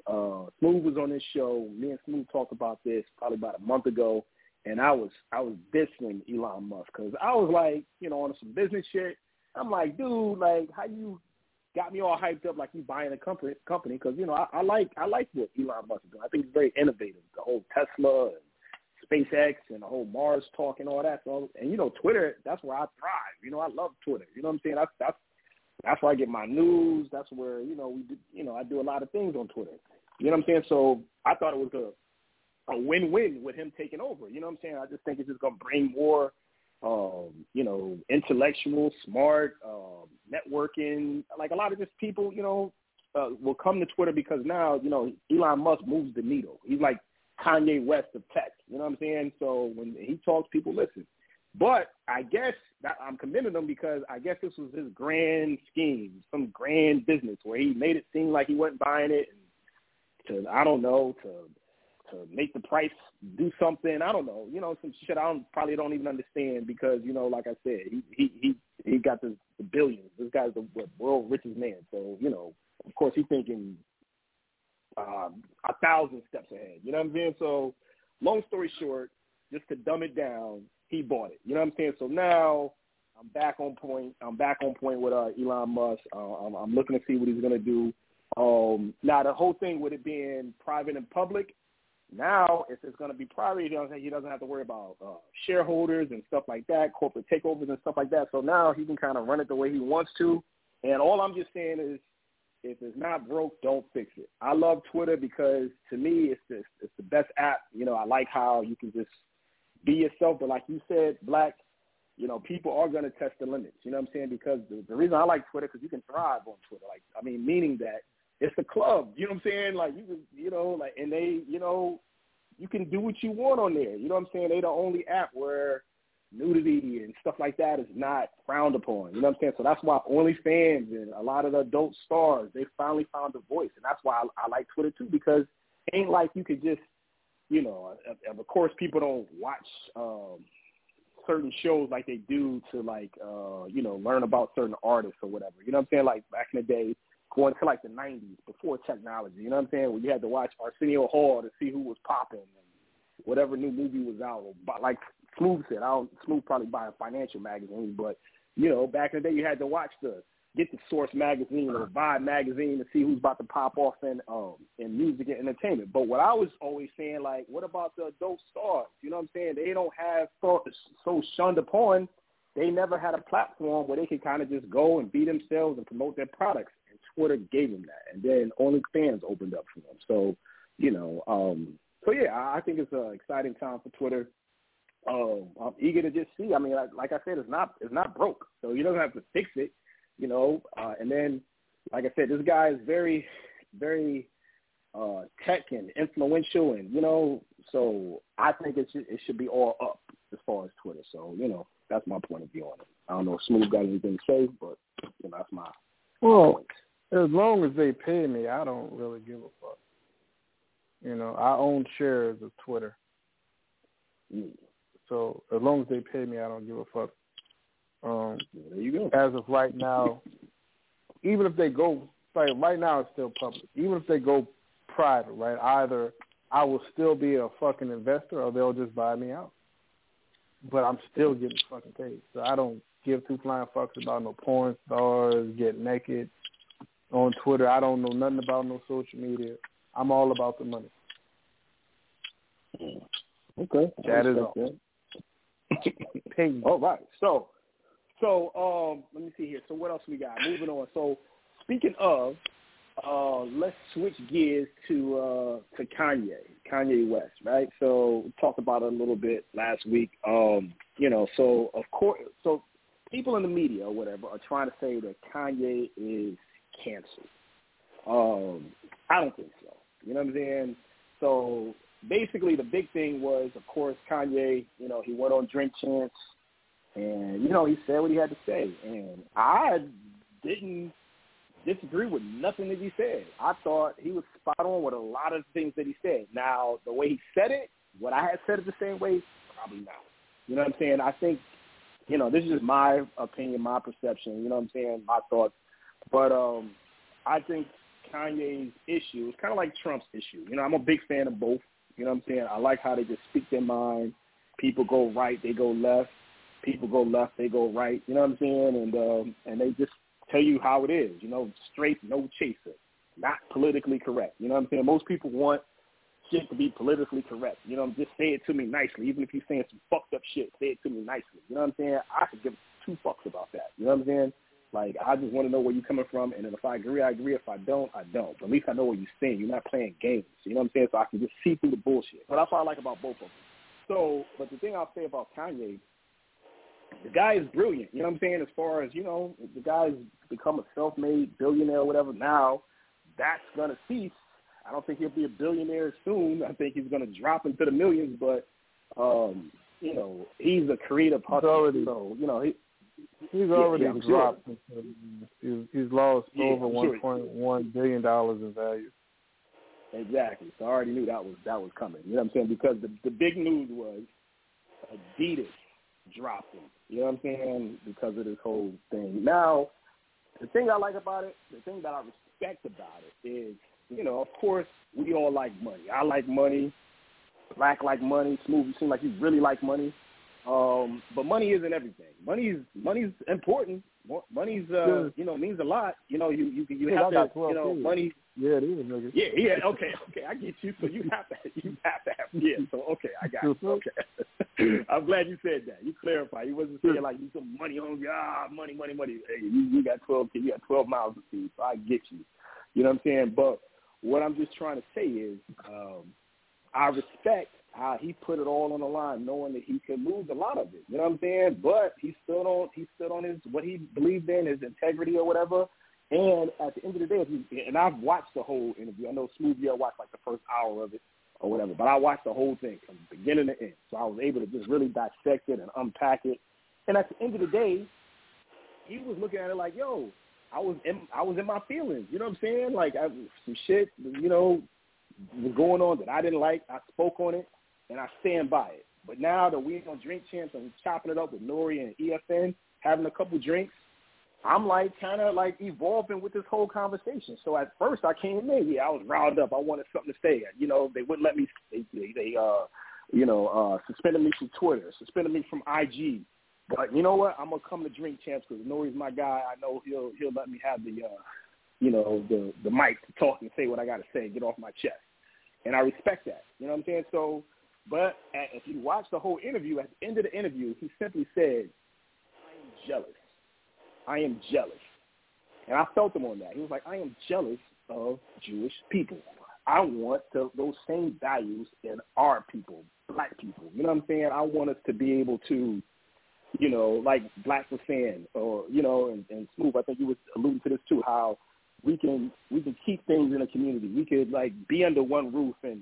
Smooth was on this show. Me and Smooth talked about this probably about a month ago, and I was dissing Elon Musk because I was like, on some business shit. I'm like, dude, like, how you got me all hyped up like you buying a company? Because I like what Elon Musk is doing. I think it's very innovative. The whole Tesla and SpaceX and the whole Mars talk and all that. So, and Twitter, that's where I thrive. I love Twitter. You know what I'm saying? That's where I get my news. That's where we do, I do a lot of things on Twitter. You know what I'm saying? So I thought it was a win-win with him taking over. You know what I'm saying? I just think it's just gonna bring more, intellectual, smart, networking. Like a lot of just people, will come to Twitter because now, Elon Musk moves the needle. He's like Kanye West of tech. You know what I'm saying? So when he talks, people listen. But I guess that I'm commending him because I guess this was his grand scheme, some grand business where he made it seem like he wasn't buying it and to make the price do something. I don't know, some shit I probably don't even understand because, like I said, he got the billions. This guy's the world's richest man. So, of course he's thinking 1,000 steps ahead. You know what I'm saying? So long story short, just to dumb it down, he bought it. You know what I'm saying? So now I'm back on point. With Elon Musk. I'm looking to see what he's going to do. Now, the whole thing with it being private and public, now if it's going to be private, he doesn't have to worry about shareholders and stuff like that, corporate takeovers and stuff like that. So now he can kind of run it the way he wants to. And all I'm just saying is, if it's not broke, don't fix it. I love Twitter because, to me, it's the best app. I like how you can just be yourself. But like you said, Black, people are going to test the limits. You know what I'm saying? Because the reason I like Twitter, because you can thrive on Twitter. Meaning that it's a club. You know what I'm saying? Like, you can, and they, you can do what you want on there. You know what I'm saying? They the only app where nudity and stuff like that is not frowned upon. You know what I'm saying? So that's why OnlyFans and a lot of the adult stars, they finally found a voice. And that's why I like Twitter too, because it ain't like you could just, of course people don't watch certain shows like they do to learn about certain artists or whatever. You know what I'm saying? Like back in the day, going to like the 90s before technology, you know what I'm saying? When you had to watch Arsenio Hall to see who was popping and whatever new movie was out. Like Smooth said, Smooth probably buy a financial magazine, but back in the day you had to get the Source magazine or Vibe magazine to see who's about to pop off in music and entertainment. But what I was always saying, like, what about the adult stars? You know what I'm saying? They don't have so shunned upon. They never had a platform where they could kind of just go and be themselves and promote their products. And Twitter gave them that. And then OnlyFans opened up for them. So, I think it's an exciting time for Twitter. I'm eager to just see. I mean, like I said, it's not broke, so you don't have to fix it, And then, like I said, this guy is very, very tech and influential, and so I think it should be all up as far as Twitter. So that's my point of view on it. I don't know if Smooth got anything to say, but that's my point. As long as they pay me, I don't really give a fuck. I own shares of Twitter. So as long as they pay me, I don't give a fuck. There you go. As of right now, even if they go, like right now it's still public. Even if they go private, right, either I will still be a fucking investor or they'll just buy me out. But I'm still getting fucking paid. So I don't give two flying fucks about no porn stars, get naked on Twitter. I don't know nothing about no social media. I'm all about the money. Okay. That is all. All right. So let me see here. So what else we got? Moving on. So speaking of, let's switch gears to Kanye West, right? So we talked about it a little bit last week. So of course, so people in the media or whatever are trying to say that Kanye is canceled. I don't think so. You know what I'm saying? So basically the big thing was, of course, Kanye, he went on Drink Champs and, he said what he had to say. And I didn't disagree with nothing that he said. I thought he was spot on with a lot of things that he said. Now, the way he said it, would I have said it the same way? Probably not. You know what I'm saying? I think, this is just my opinion, my perception, you know what I'm saying, my thoughts. But I think Kanye's issue is kind of like Trump's issue. You know, I'm a big fan of both. You know what I'm saying? I like how they just speak their mind. People go right, they go left. People go left, they go right. You know what I'm saying? And they just tell you how it is. You know, straight, no chaser, not politically correct. You know what I'm saying? Most people want shit to be politically correct. You know, just say it to me nicely. Even if you're saying some fucked up shit, say it to me nicely. You know what I'm saying? I could give two fucks about that. You know what I'm saying? Like, I just want to know where you're coming from, and then if I agree, I agree. If I don't, I don't. But at least I know what you're saying. You're not playing games. You know what I'm saying? So I can just see through the bullshit. But that's what I like about both of them. So, but the thing I'll say about Kanye, the guy is brilliant. You know what I'm saying? As far as, you know, the guy's become a self-made billionaire or whatever. Now, that's going to cease. I don't think he'll be a billionaire soon. I think he's going to drop into the millions. But, you know, he's a creative hustler. So, you know, he's already dropped. Sure. He's lost over $1.1 billion in value. Exactly. So I already knew that was coming. You know what I'm saying? Because the big news was Adidas dropped him. You know what I'm saying? Because of this whole thing. Now, the thing I like about it, the thing that I respect about it is, you know, of course, we all like money. I like money. Black like money. Smooth, you seem like you really like money. But money isn't everything. Money's important. Money's you know, means a lot. You know, you have to, you know, money. Yeah, it is, nigga. Yeah. Okay, I get you. So you have to have. Yeah. So okay, I got you. Okay. I'm glad you said that. You clarified. You wasn't saying like you some money hungry. Money. Hey, you got 12 miles to feed. So I get you. You know what I'm saying? But what I'm just trying to say is, I respect how he put it all on the line, knowing that he could lose a lot of it. You know what I'm saying? But he stood on his what he believed in, his integrity or whatever. And at the end of the day, and I've watched the whole interview. I know Smoothie watched like the first hour of it or whatever, but I watched the whole thing from beginning to end. So I was able to just really dissect it and unpack it. And at the end of the day, he was looking at it like, yo, I was in my feelings. You know what I'm saying? Like some shit, you know, was going on that I didn't like. I spoke on it, and I stand by it. But now that we're on Drink Champs and chopping it up with Nori and EFN, having a couple drinks, I'm like kind of like evolving with this whole conversation. So at first I came in, I was riled up. I wanted something to say. You know, they wouldn't let me. They suspended me from Twitter, suspended me from IG. But you know what? I'm gonna come to Drink Champs because Nori's my guy. I know he'll let me have the the mic to talk and say what I got to say, get off my chest, and I respect that. You know what I'm saying? So, but if you watch the whole interview, at the end of the interview, he simply said, "I am jealous. I am jealous." And I felt him on that. He was like, I am jealous of Jewish people. I want those same values in our people, black people. You know what I'm saying? I want us to be able to, you know, like Black was saying, or, you know, and Smooth, I think you was alluding to this too, how we can keep things in a community. We could, like, be under one roof and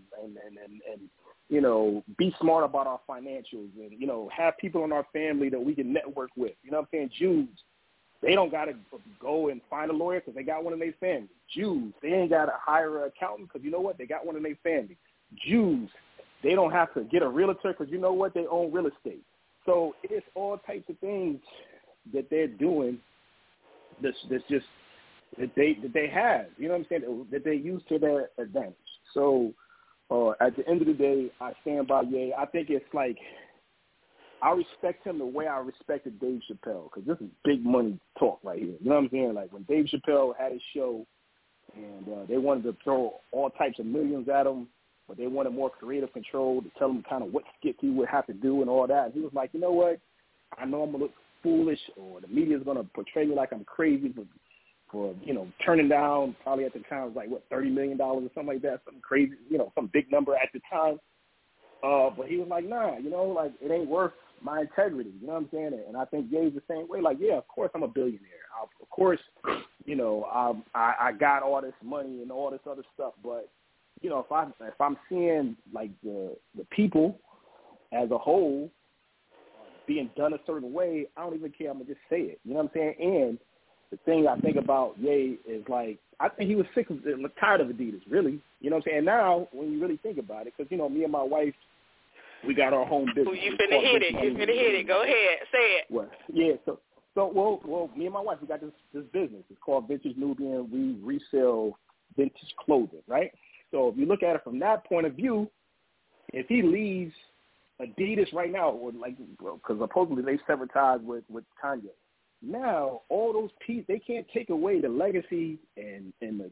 you know, be smart about our financials and, you know, have people in our family that we can network with. You know what I'm saying? Jews, they don't got to go and find a lawyer because they got one in their family. Jews, they ain't got to hire an accountant because you know what? They got one in their family. Jews, they don't have to get a realtor because you know what? They own real estate. So it's all types of things that they're doing that's just that they have, you know what I'm saying, that they use to their advantage. So at the end of the day, I stand by Ye. I think it's like, I respect him the way I respected Dave Chappelle, because this is big money talk right here. You know what I'm saying? Like when Dave Chappelle had his show and they wanted to throw all types of millions at him, but they wanted more creative control to tell him kind of what skits he would have to do and all that. And he was like, you know what? I know I'm going to look foolish, or the media is going to portray me like I'm crazy for, you know, turning down probably at the time it was like, what, $30 million or something like that, something crazy, you know, some big number at the time. But he was like, nah, you know, like it ain't worth my integrity, you know what I'm saying? And I think Jay's the same way. Like, yeah, of course I'm a billionaire. Of course, you know, I got all this money and all this other stuff. But, you know, if I'm seeing like the people as a whole being done a certain way, I don't even care. I'm gonna just say it. You know what I'm saying? And the thing I think about Ye is like, I think he was tired of Adidas, really. You know what I'm saying? Now, when you really think about it, because, you know, me and my wife, we got our home business. You finna hit it. Go ahead. Say it. What? Yeah. So well, me and my wife, we got this business. It's called Vintage Nubian. We resell vintage clothing, right? So if you look at it from that point of view, if he leaves Adidas right now, or like, because supposedly they severed ties with Kanye, now all those pieces, they can't take away the legacy and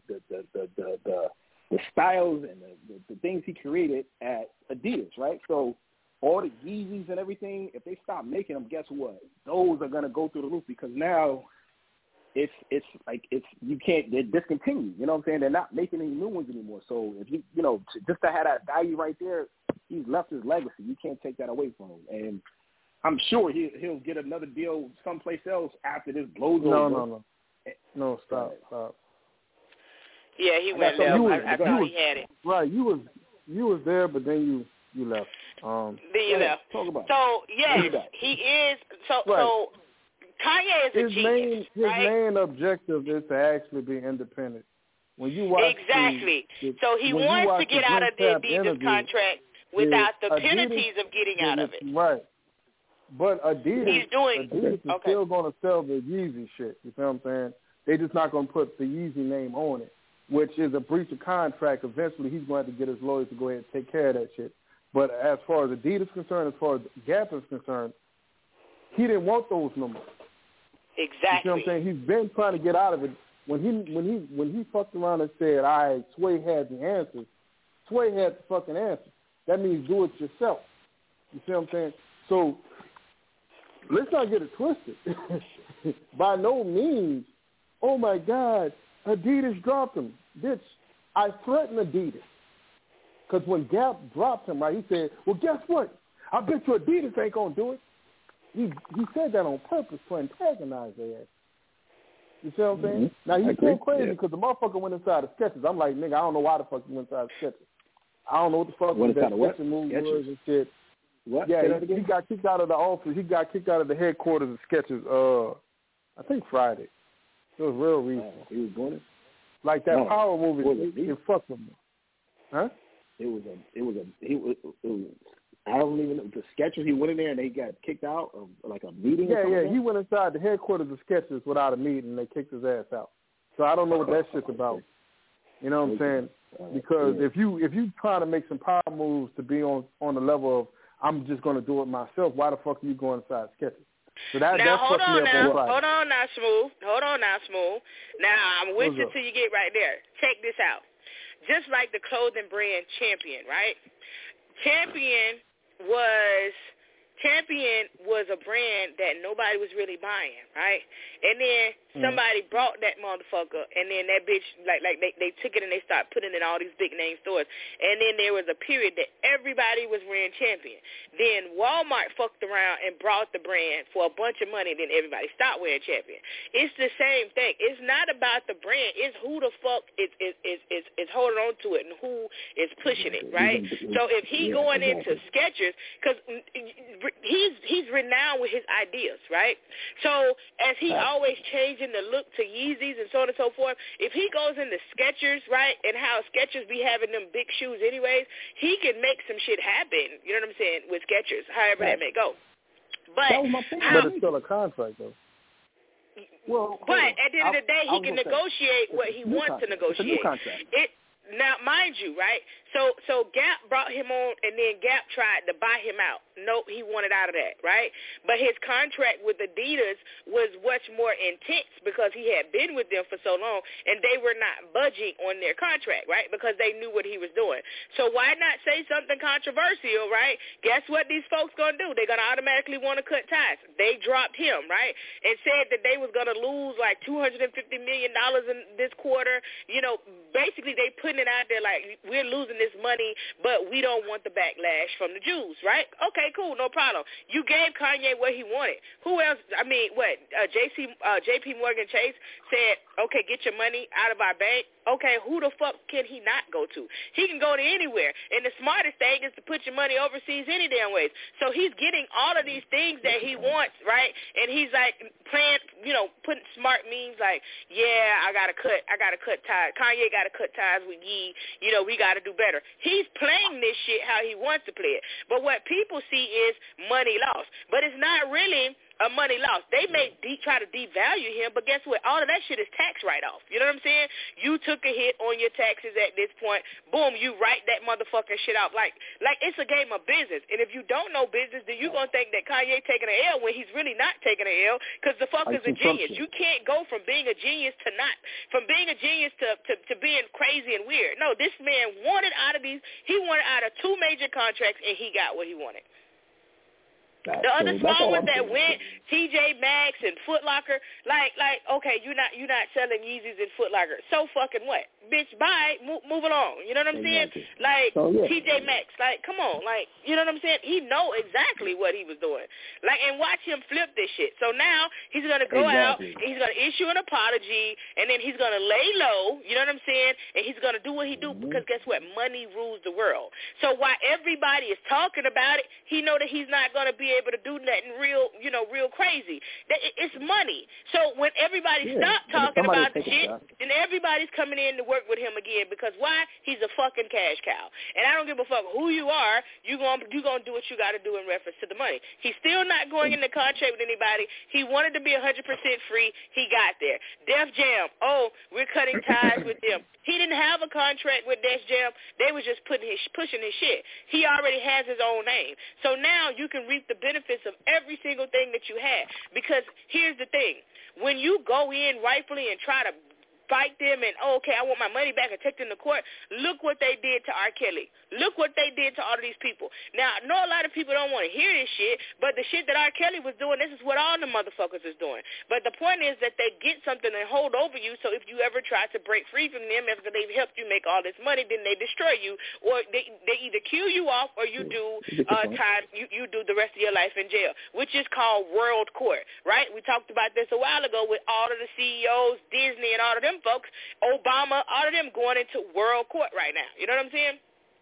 the styles and the things he created at Adidas, right? So all the Yeezys and everything, if they stop making them, guess what? Those are gonna go through the roof because now it's you can't, they're discontinued. You know what I'm saying? They're not making any new ones anymore. So if you just to have that value right there, he's left his legacy. You can't take that away from him. And I'm sure he'll get another deal someplace else after this blows over. No, stop. Yeah, he went there. I thought he had it. Right, you was there, but then you left. Then you left. Talk about so yes, he is. So right. So Kanye is a genius, his right? main objective is to actually be independent. When you watch so he wants to get out of the Adidas contract without the penalties of getting out of it. Right. But Adidas is okay. still going to sell the Yeezy shit. You feel what I'm saying? They're just not going to put the Yeezy name on it, which is a breach of contract. Eventually, he's going to have to get his lawyers to go ahead and take care of that shit. But as far as Adidas is concerned, as far as Gap is concerned, he didn't want those numbers. Exactly. You know what I'm saying? He's been trying to get out of it. When he fucked around and said, Sway had the answers, Sway had the fucking answers. That means do it yourself. You see what I'm saying? So let's not get it twisted. By no means, oh my God, Adidas dropped him. Bitch, I threatened Adidas. Because when Gap dropped him, right, he said, well, guess what? I bet you Adidas ain't going to do it. He said that on purpose to antagonize their ass. You see what I'm saying? Mm-hmm. Now, he's so crazy because the motherfucker went inside the Skechers. I'm like, nigga, I don't know why the fuck he went inside the Skechers. I don't know what the fuck that Skechers move was and shit. What? Yeah, he got kicked out of the office. He got kicked out of the headquarters of Skechers, I think Friday. It was real recent. He was doing it? Like that Power movie, it fucked with me. Huh? It was I don't even know. The Skechers, he went in there and they got kicked out of like a meeting or something? Yeah, he went inside the headquarters of Skechers without a meeting and they kicked his ass out. So I don't know what that shit's about. You know what I'm saying? Because if you try to make some power moves to be on the level of I'm just going to do it myself, why the fuck are you going inside Skechers? So that hold on now, Smooth. Now, I'm with you till you get right there. Check this out. Just like the clothing brand Champion, right? Champion was a brand that nobody was really buying, right? And then somebody brought that motherfucker, and then that bitch, like they took it and they started putting it in all these big name stores. And then there was a period that everybody was wearing Champion. Then Walmart fucked around and brought the brand for a bunch of money, then everybody stopped wearing Champion. It's the same thing. It's not about the brand. It's who the fuck is holding on to it and who is pushing it, right? So if he going into Skechers, because he's renowned with his ideas, right? So as he always changing the look to Yeezys and so on and so forth, if he goes into Skechers, right, and how Skechers be having them big shoes anyways, he can make some shit happen, you know what I'm saying, with Skechers, however that may go. But it's still a contract, though. Well, but at the end of the day, he can negotiate what he wants to negotiate. It's a new contract. Now, mind you, right, so Gap brought him on, and then Gap tried to buy him out. Nope, he wanted out of that, right? But his contract with Adidas was much more intense because he had been with them for so long, and they were not budging on their contract, right, because they knew what he was doing. So why not say something controversial, right? Guess what these folks going to do? They're going to automatically want to cut ties. They dropped him, right, and said that they was going to lose like $250 million in this quarter. You know, basically they putting it out there like we're losing this money, but we don't want the backlash from the Jews, right? Okay, cool, no problem. You gave Kanye what he wanted. Who else? I mean, JP Morgan Chase said, okay, get your money out of our bank. Okay, who the fuck can he not go to? He can go to anywhere. And the smartest thing is to put your money overseas any damn ways. So he's getting all of these things that he wants, right? And he's like playing, putting smart memes like, yeah, I gotta cut ties. Kanye gotta cut ties with Ye. We gotta do better. He's playing this shit how he wants to play it. But what people see is money lost. But it's not really of money lost. They may try to devalue him, but guess what? All of that shit is tax write-off. You know what I'm saying? You took a hit on your taxes at this point. Boom, you write that motherfucking shit off. Like it's a game of business. And if you don't know business, then you're going to think that Kanye taking an L when he's really not taking an L because the fuck is a genius. You can't go from being a genius to being crazy and weird. No, this man wanted out of he wanted out of 2 major contracts, and he got what he wanted. The other small ones that went, TJ Maxx and Foot Locker, like, okay, you're not selling Yeezys and Foot Locker. So fucking what? Bitch, bye, move along. You know what I'm saying? Like, TJ Maxx, like, come on, like, you know what I'm saying? He know exactly what he was doing. Like, and watch him flip this shit. So now he's going to go out, and he's going to issue an apology, and then he's going to lay low, you know what I'm saying? And he's going to do what he do because guess what? Money rules the world. So while everybody is talking about it, he know that he's not going to be able to do nothing real crazy. It's money. So when everybody stops talking about the shit, then everybody's coming in to work with him again because why? He's a fucking cash cow. And I don't give a fuck who you are. You gonna do what you got to do in reference to the money. He's still not going into contract with anybody. He wanted to be 100% free. He got there. Def Jam. Oh, we're cutting ties with them. He didn't have a contract with Def Jam. They was just pushing his shit. He already has his own name. So now you can reap the benefits of every single thing that you had. Because here's the thing. When you go in rightfully and try to fight them and, okay, I want my money back and take them to court, look what they did to R. Kelly. Look what they did to all of these people. Now, I know a lot of people don't want to hear this shit, but the shit that R. Kelly was doing, this is what all the motherfuckers is doing. But the point is that they get something and hold over you, so if you ever try to break free from them after they've helped you make all this money, then they destroy you, or they either kill you off or you do time, you do the rest of your life in jail, which is called world court, right? We talked about this a while ago with all of the CEOs, Disney and all of them folks, Obama, all of them going into world court right now. You know what I'm saying?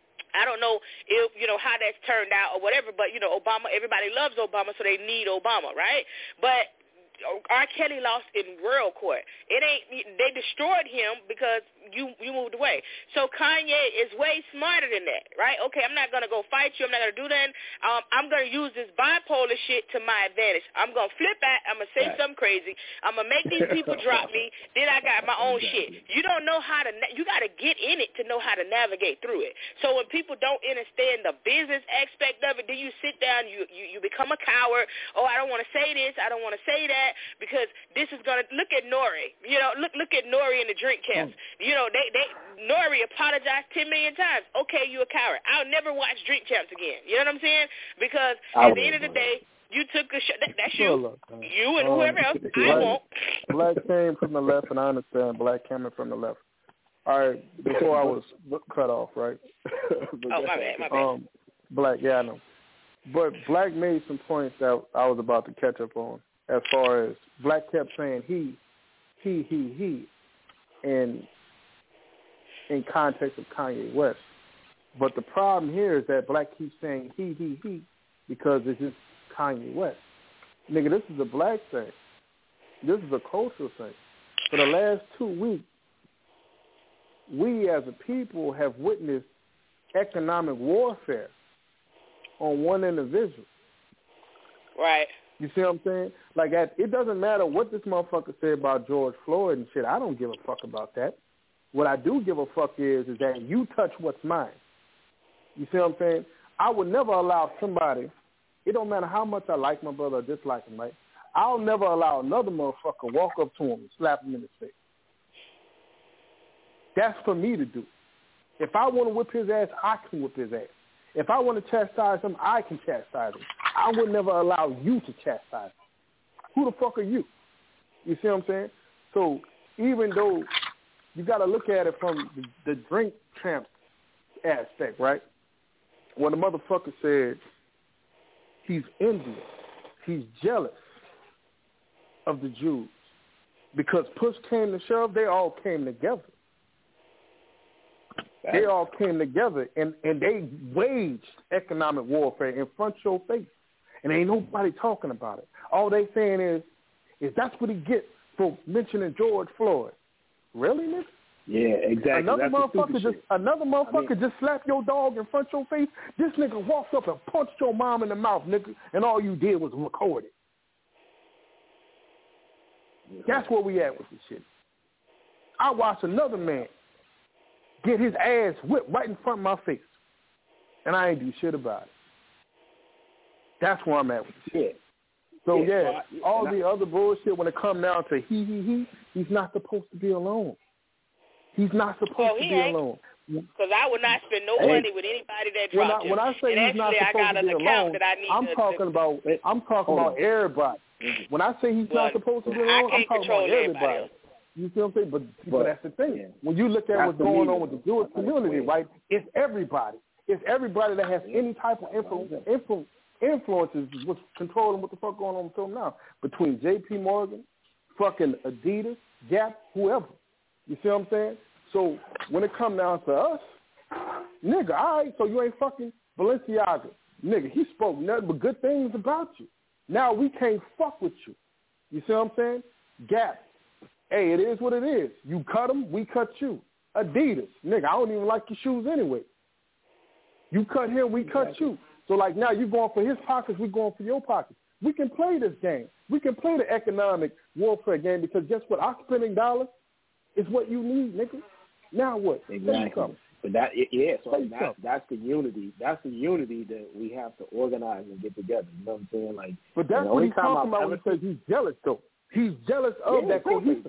I don't know if, how that's turned out or whatever, but, Obama, everybody loves Obama, so they need Obama, right? But R. Kelly lost in world court. They destroyed him because you moved away. So Kanye is way smarter than that, right? Okay, I'm not going to go fight you. I'm not going to do that. I'm going to use this bipolar shit to my advantage. I'm going to flip out. I'm going to say something crazy. I'm going to make these people drop me. Then I got my own shit. You don't know how to, you got to get in it to know how to navigate through it. So when people don't understand the business aspect of it, then you sit down, you become a coward. Oh, I don't want to say this. I don't want to say that. Because this is gonna look at Nori. Look at Nori in the drink camps. Nori apologized 10 million times. Okay, you a coward. I'll never watch Drink Champs again. You know what I'm saying? Because at the end of the day, you took a shot. That's you. You and whoever else. I won't. Black came from the left, and I understand Black coming from the left. All right, before I was cut off, right? My bad. Black, yeah, I know. But Black made some points that I was about to catch up on. As far as Black kept saying he, in context of Kanye West. But the problem here is that Black keeps saying he, because it's just Kanye West. Nigga, this is a Black thing. This is a cultural thing. For the last 2 weeks, we as a people have witnessed economic warfare on one individual. Right. You see what I'm saying? Like, it doesn't matter what this motherfucker said about George Floyd and shit. I don't give a fuck about that. What I do give a fuck is that you touch what's mine. You see what I'm saying? I would never allow somebody, it don't matter how much I like my brother or dislike him, right? I'll never allow another motherfucker walk up to him and slap him in the face. That's for me to do. If I want to whip his ass, I can whip his ass. If I want to chastise him, I can chastise him. I would never allow you to chastise him. Who the fuck are you? You see what I'm saying? So even though you got to look at it from the drink champ aspect, right? When the motherfucker said he's envious, he's jealous of the Jews because push came to shove, they all came together. They all came together, and they waged economic warfare in front of your face, and ain't nobody talking about it. All they saying is that's what he gets for mentioning George Floyd. Really, nigga? Yeah, exactly. Another motherfucker just slapped your dog in front of your face. This nigga walked up and punched your mom in the mouth, nigga, and all you did was record it. That's where we at with this shit. I watched another man get his ass whipped right in front of my face, and I ain't do shit about it. That's where I'm at with this shit. So, all the other bullshit, when it comes down to he's not supposed to be alone. He's not supposed to be alone. Because I would not spend no money with anybody that dropped him. When I say he's not supposed to be alone, I'm talking about everybody. When I say he's not supposed to be alone, I'm talking about everybody. You see what I'm saying? But that's the thing. When you look at what's going on with the Jewish community, right, it's everybody. It's everybody that has any type of influences what's controlling what the fuck going on with them now. Between J.P. Morgan, fucking Adidas, Gap, whoever. You see what I'm saying? So when it come down to us, nigga, all right, so you ain't fucking Balenciaga. Nigga, he spoke nothing but good things about you. Now we can't fuck with you. You see what I'm saying? Gap. Hey, it is what it is. You cut them, we cut you. Adidas. Nigga, I don't even like your shoes anyway. You cut him, we cut you. So, like, now you going for his pockets, we going for your pockets. We can play this game. We can play the economic warfare game because guess what? Our spending dollars is what you need, nigga. Now what? Exactly. But that's the unity. That's the unity that we have to organize and get together. You know what I'm saying? Like, but that's what he's talking about when he says he's jealous, though. He's jealous of that cohesive.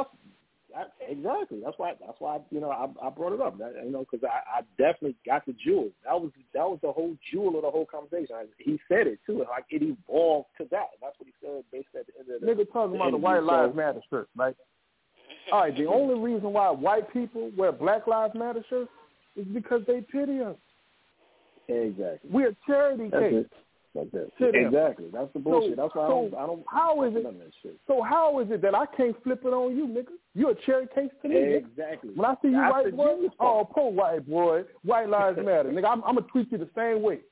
Exactly. That's why I brought it up. Because I definitely got the jewel. That was the whole jewel of the whole conversation. He said it too. Like it evolved to that. That's what he said basically at the end of the nigga talking about the White Lives Matter shirt, right? All right. The only reason why white people wear Black Lives Matter shirts is because they pity us. Exactly. We're a charity case. That's it. Exactly. That's the bullshit. That's why I don't. How is it? So how is it that I can't flip it on you, nigga? You're a cherry case to me. Exactly. When I see you white boy, poor white boy, White Lives Matter, nigga. I'm gonna treat you the same way.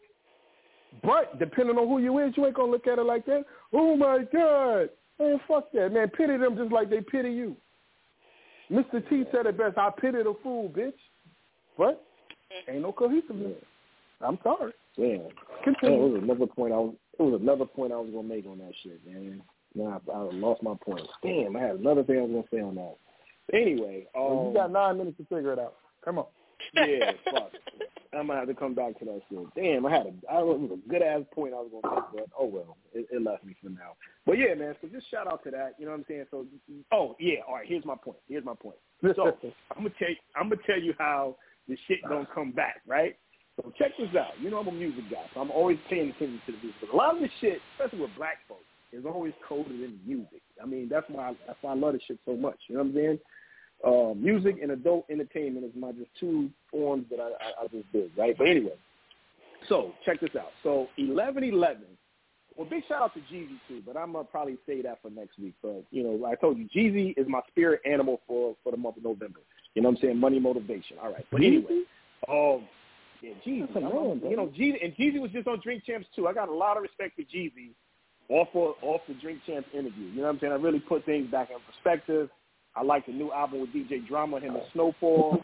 But depending on who you is, you ain't gonna look at it like that. Oh my God, man, fuck that, man. Pity them just like they pity you. Mr. T said it best. I pity the fool, bitch. But ain't no cohesiveness. I'm sorry. Yeah. It was another point I was gonna make on that shit, man. Nah, I lost my point. Damn, I had another thing I was gonna say on that. Anyway, you got 9 minutes to figure it out. Come on. Yeah, fuck. I'm gonna have to come back to that shit. Damn, it was a good ass point I was gonna make, but oh well, it left me for now. But yeah, man. So just shout out to that. You know what I'm saying? So, all right. Here's my point. So I'm gonna tell you how the shit gonna come back, right? So check this out. You know I'm a music guy, so I'm always paying attention to the music. A lot of this shit, especially with black folks, is always coded in music. I mean, that's why I love this shit so much. You know what I'm saying? Music and adult entertainment is my just two forms that I just did, right? But anyway, so check this out. So 11/11. Well, big shout out to Jeezy too, but I'm gonna probably say that for next week. But I told you, Jeezy is my spirit animal for the month of November. You know what I'm saying? Money motivation. All right. But anyway, yeah, Jeezy. Jeezy was just on Drink Champs too. I got a lot of respect for Jeezy off the Drink Champs interview. You know what I'm saying? I really put things back in perspective. I like the new album with DJ Drama, him and Snowfall.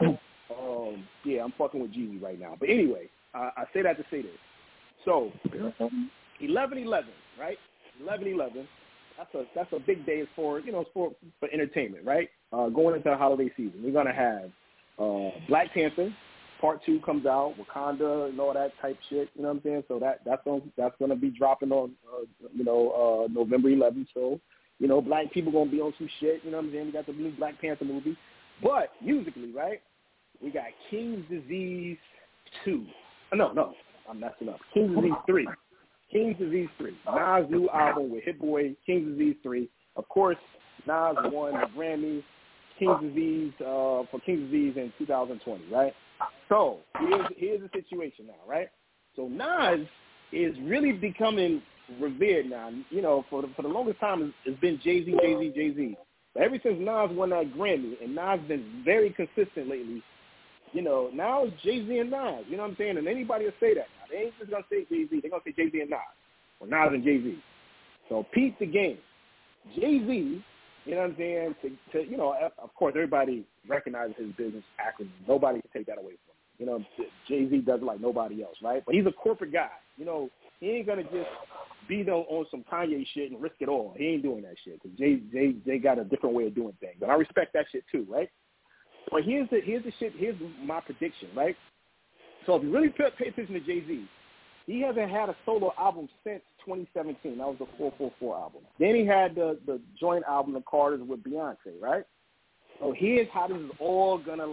I'm fucking with Jeezy right now. But anyway, I say that to say this. So 11/11, right? 11/11. That's a big day for entertainment, right? Going into the holiday season, we're gonna have Black Panther. Part 2 comes out, Wakanda and all that type shit. You know what I'm saying? So that's gonna be dropping on November 11th. So black people gonna be on some shit. You know what I'm saying? We got the new Black Panther movie, but musically, right? We got King's Disease 2. No, I'm messing up. King's Disease 3. King's Disease 3. Nas' new album with Hit Boy. King's Disease 3. Of course, Nas won the Grammy for King's Disease in 2020, right? So here's the situation now, right? So Nas is really becoming revered now. For the longest time, it's been Jay-Z. But ever since Nas won that Grammy, and Nas been very consistent lately, now it's Jay-Z and Nas. You know what I'm saying? And anybody will say that now. They ain't just going to say Jay-Z. They're going to say Jay-Z and Nas. Or Nas and Jay-Z. So peep the game. Jay-Z, you know what I'm saying, of course, everybody recognizes his business acronym. Nobody can take that away from him. Jay-Z does it like nobody else, right? But he's a corporate guy. He ain't going to just be on some Kanye shit and risk it all. He ain't doing that shit because Jay got a different way of doing things, and I respect that shit too, right? But here's the shit. Here's my prediction, right? So if you really pay attention to Jay-Z, he hasn't had a solo album since 2017. That was the 444 album. Then he had the joint album, The Carters, with Beyonce, right? So here's how this is all gonna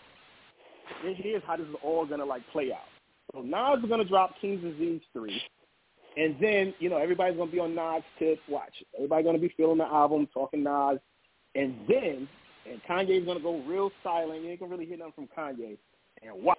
play out. So Nas is gonna drop Kings of Z's 3, and then everybody's gonna be on Nas' tip. Watch, everybody's gonna be feeling the album, talking Nas, and Kanye's gonna go real silent. You ain't gonna really hear nothing from Kanye. And watch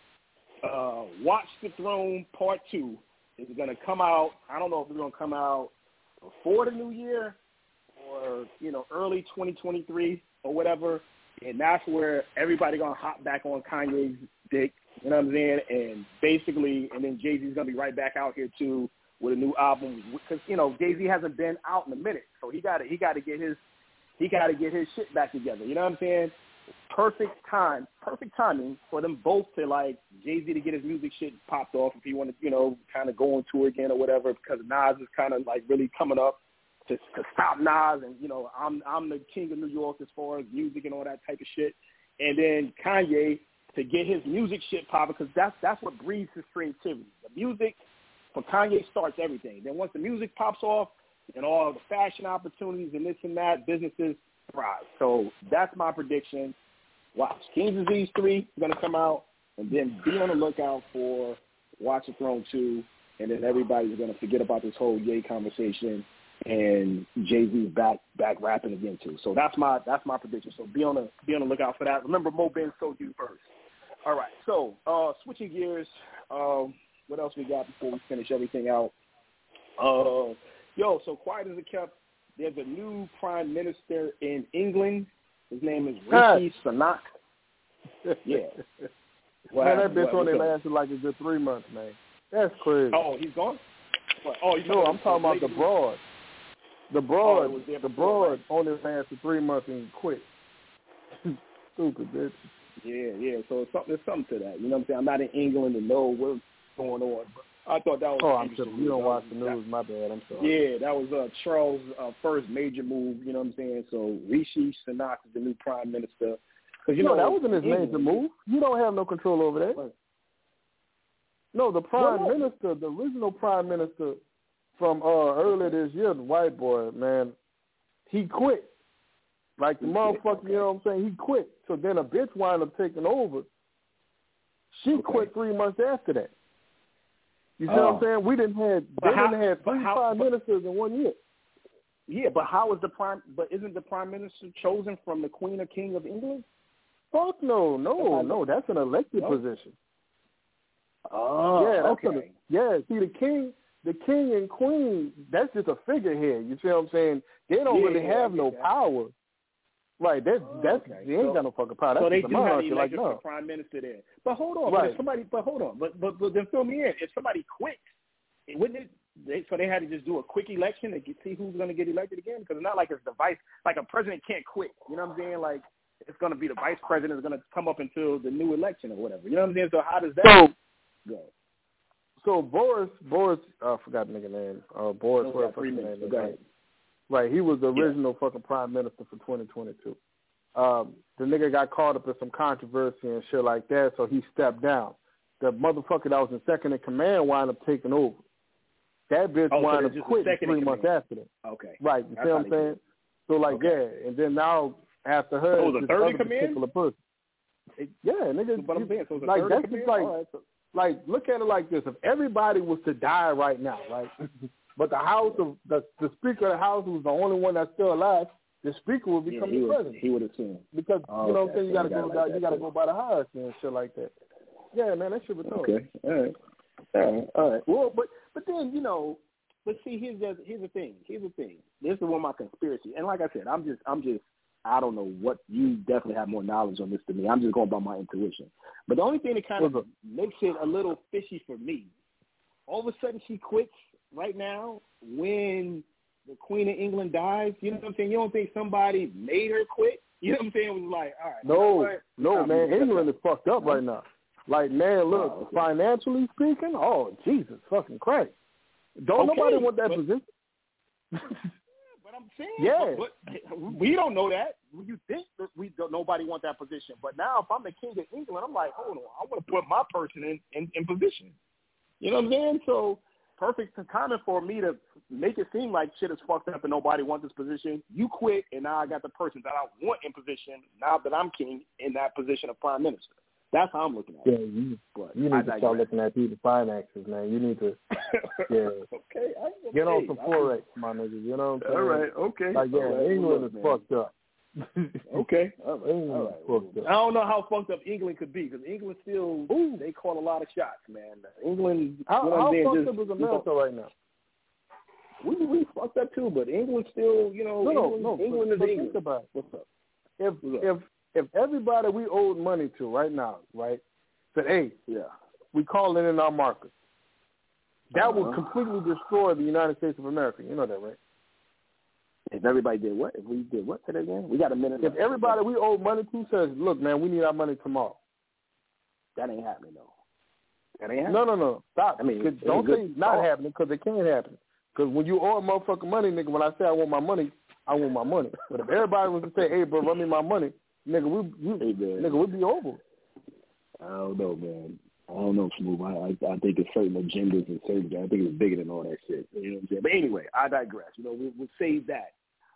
the Throne Part 2 is gonna come out. I don't know if it's gonna come out before the new year or early 2023 or whatever. And that's where everybody gonna hop back on Kanye's dick. You know what I'm saying? And basically, and then Jay-Z's gonna be right back out here too with a new album because Jay-Z hasn't been out in a minute, so he got to get his shit back together. You know what I'm saying? Perfect timing for them both to Jay-Z to get his music shit popped off if he wanted kind of go on tour again or whatever, because Nas is kind of really coming up to stop Nas, and I'm the king of New York as far as music and all that type of shit. And then Kanye to get his music shit popping, because that's what breeds his creativity. The music for Kanye starts everything. Then once the music pops off, and all the fashion opportunities and this and that, businesses thrive. So that's my prediction. Watch, Kings of Z's 3 is going to come out, and then be on the lookout for Watch the Throne 2, and then everybody's going to forget about this whole Ye conversation, and Jay-Z's back rapping again too. So that's my prediction. So be on the lookout for that. Remember, Mo Ben sold you first. All right. So switching gears, what else we got before we finish everything out? So quiet as it kept, there's a new prime minister in England. His name is Rishi Sunak. Yeah. Man, that bitch only lasted like a good 3 months, man. That's crazy. Oh, he's gone? What? Oh, I'm talking about the broad. The broad only lasted 3 months and quit. Stupid bitch. Yeah. So there's something to that. You know what I'm saying? I'm not in England to know what's going on, but I thought that was interesting. You don't watch the news. My bad. I'm sorry. Yeah, that was Charles' first major move. You know what I'm saying? So Rishi Sunak is the new prime minister. Because that wasn't his major move. You don't have no control over that. Right. No, the prime minister, the original prime minister from earlier this year, the white boy, man, he quit. Like the motherfucker, you know what I'm saying? He quit. So then a bitch wound up taking over. She quit 3 months after that. You see what I'm saying? They didn't have three prime ministers in 1 year. Yeah, but how is isn't the prime minister chosen from the Queen or King of England? Fuck no. That's an elected position. Oh, yeah, that's okay. See, the king and queen, that's just a figurehead. You see what I'm saying? They don't really have no power. Right, they ain't got no fucking power. That's so they do have the election for prime minister there. But hold on, right. But then fill me in. If somebody quits, wouldn't it? So they had to just do a quick election to see who's going to get elected again? Because it's not like it's the vice. Like a president can't quit. You know what I'm saying? Like it's going to be the vice president is going to come up until the new election or whatever. You know what I'm saying? So how does that go? So Boris, I forgot the nigga name. Boris, whatever fucking name is. Right, he was the original fucking prime minister for 2022. The nigga got caught up in some controversy and shit like that, so he stepped down. The motherfucker that was in second in command wound up taking over. That bitch wound up quitting 3 months after that. Okay. Right, you see what I'm saying? So and then now after her, so this other particular person. Nigga. But I'm saying, so it's a like third that's command? just like look at it like this: if everybody was to die right now, right? But the House of the Speaker of the House, who's the only one that's still alive, the Speaker will become the president. He would assume because you know what I'm saying. You got to go. You got to go by the hierarchy and shit like that. Yeah, man, that shit was tough. Okay, all right. Well, but then but see, here's the thing. This is one of my conspiracy, and like I said, I'm just. I don't know what you definitely have more knowledge on this than me. I'm just going by my intuition. But the only thing that kind of makes it a little fishy for me, all of a sudden she quits right now when the Queen of England dies. You know what I'm saying? You don't think somebody made her quit? You know what I'm saying? It was like, all right. No, man. England is fucked up right now. Like, man, look, financially speaking, oh, Jesus fucking Christ. Don't nobody want that position. But I'm saying, yeah. But we don't know that. You think that nobody want that position. But now if I'm the king of England, I'm like, hold on, I want to put my person in position. You know what I'm saying? So perfect timing for me to make it seem like shit is fucked up and nobody wants this position. You quit, and now I got the person that I want in position, now that I'm king, in that position of prime minister. That's how I'm looking at it. Yeah, you need to start looking at the finances, man. You need to, okay. Get on some Forex, my nigga. You know what I'm saying? All right, okay. Like, England is fucked up. Okay. All right. England is fucked up. I don't know how fucked up England could be, because England still, they call a lot of shots, man. England, how fucked up is America right now? We fucked up too, but England still, England is England. Think about it. What's up? If everybody we owed money to right now, right, said, hey, we calling in our markers, that would completely destroy the United States of America. You know that, right? If everybody did what? If we did what? Say that again? We got a minute left. If everybody we owe money to says, look, man, we need our money tomorrow. That ain't happening, though. That ain't happening. No. Stop. I mean, don't say it's not happening, because it can happen. Because when you owe a motherfucker money, nigga, when I say I want my money, I want my money. But if everybody was to say, hey, bro, run me my money, nigga, we'd be over. I don't know, man. I don't know, Smooth. I think it's certain agendas and certain. I think it's bigger than all that shit. You know what I'm saying? But anyway, I digress. We'll save that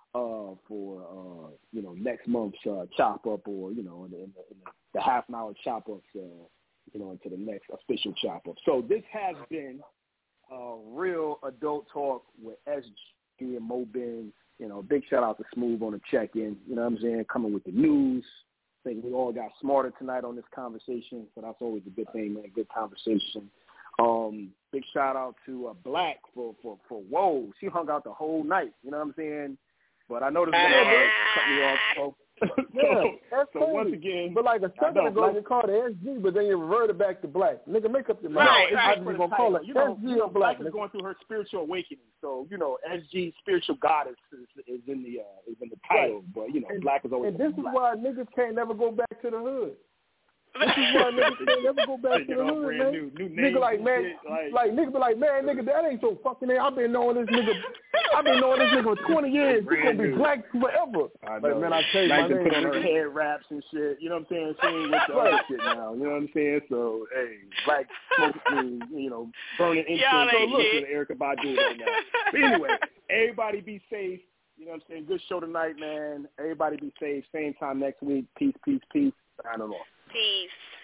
for next month's chop up, or in the half an hour chop ups, into the next official chop up. So this has been real adult talk with SG and Mo Benz. Big shout out to Smooth on the check-in. You know what I'm saying? Coming with the news. I think we all got smarter tonight on this conversation, so that's always a good thing, man. Good conversation. Big shout out to Black for whoa, she hung out the whole night. You know what I'm saying? But I know this is gonna cut me off. So that's so crazy. Once again, but like a second ago, you called it SG, but then you reverted back to Black. Nigga, make up your mind. Right. I'm just gonna call it SG or Black. Black is going through her spiritual awakening. So SG, spiritual goddess, is in the title. Right. But Black is always. And this is why niggas can't never go back to the hood. This is why niggas can't never go back to the hood, man. New nigga like, man, nigga be like, man, nigga, that ain't so fucking name. I've been knowing this nigga for 20 years. He's gonna be Black forever. I know. Like, man, I tell you, like my to put name on her hair wraps and shit. You know what I'm saying? She ain't with the other shit now. You know what I'm saying? So, hey, Black smoking, burning incense. So look at Erykah Badu right now. But anyway, everybody be safe. You know what I'm saying? Good show tonight, man. Everybody be safe. Same time next week. Peace, peace, peace. I don't know. Peace.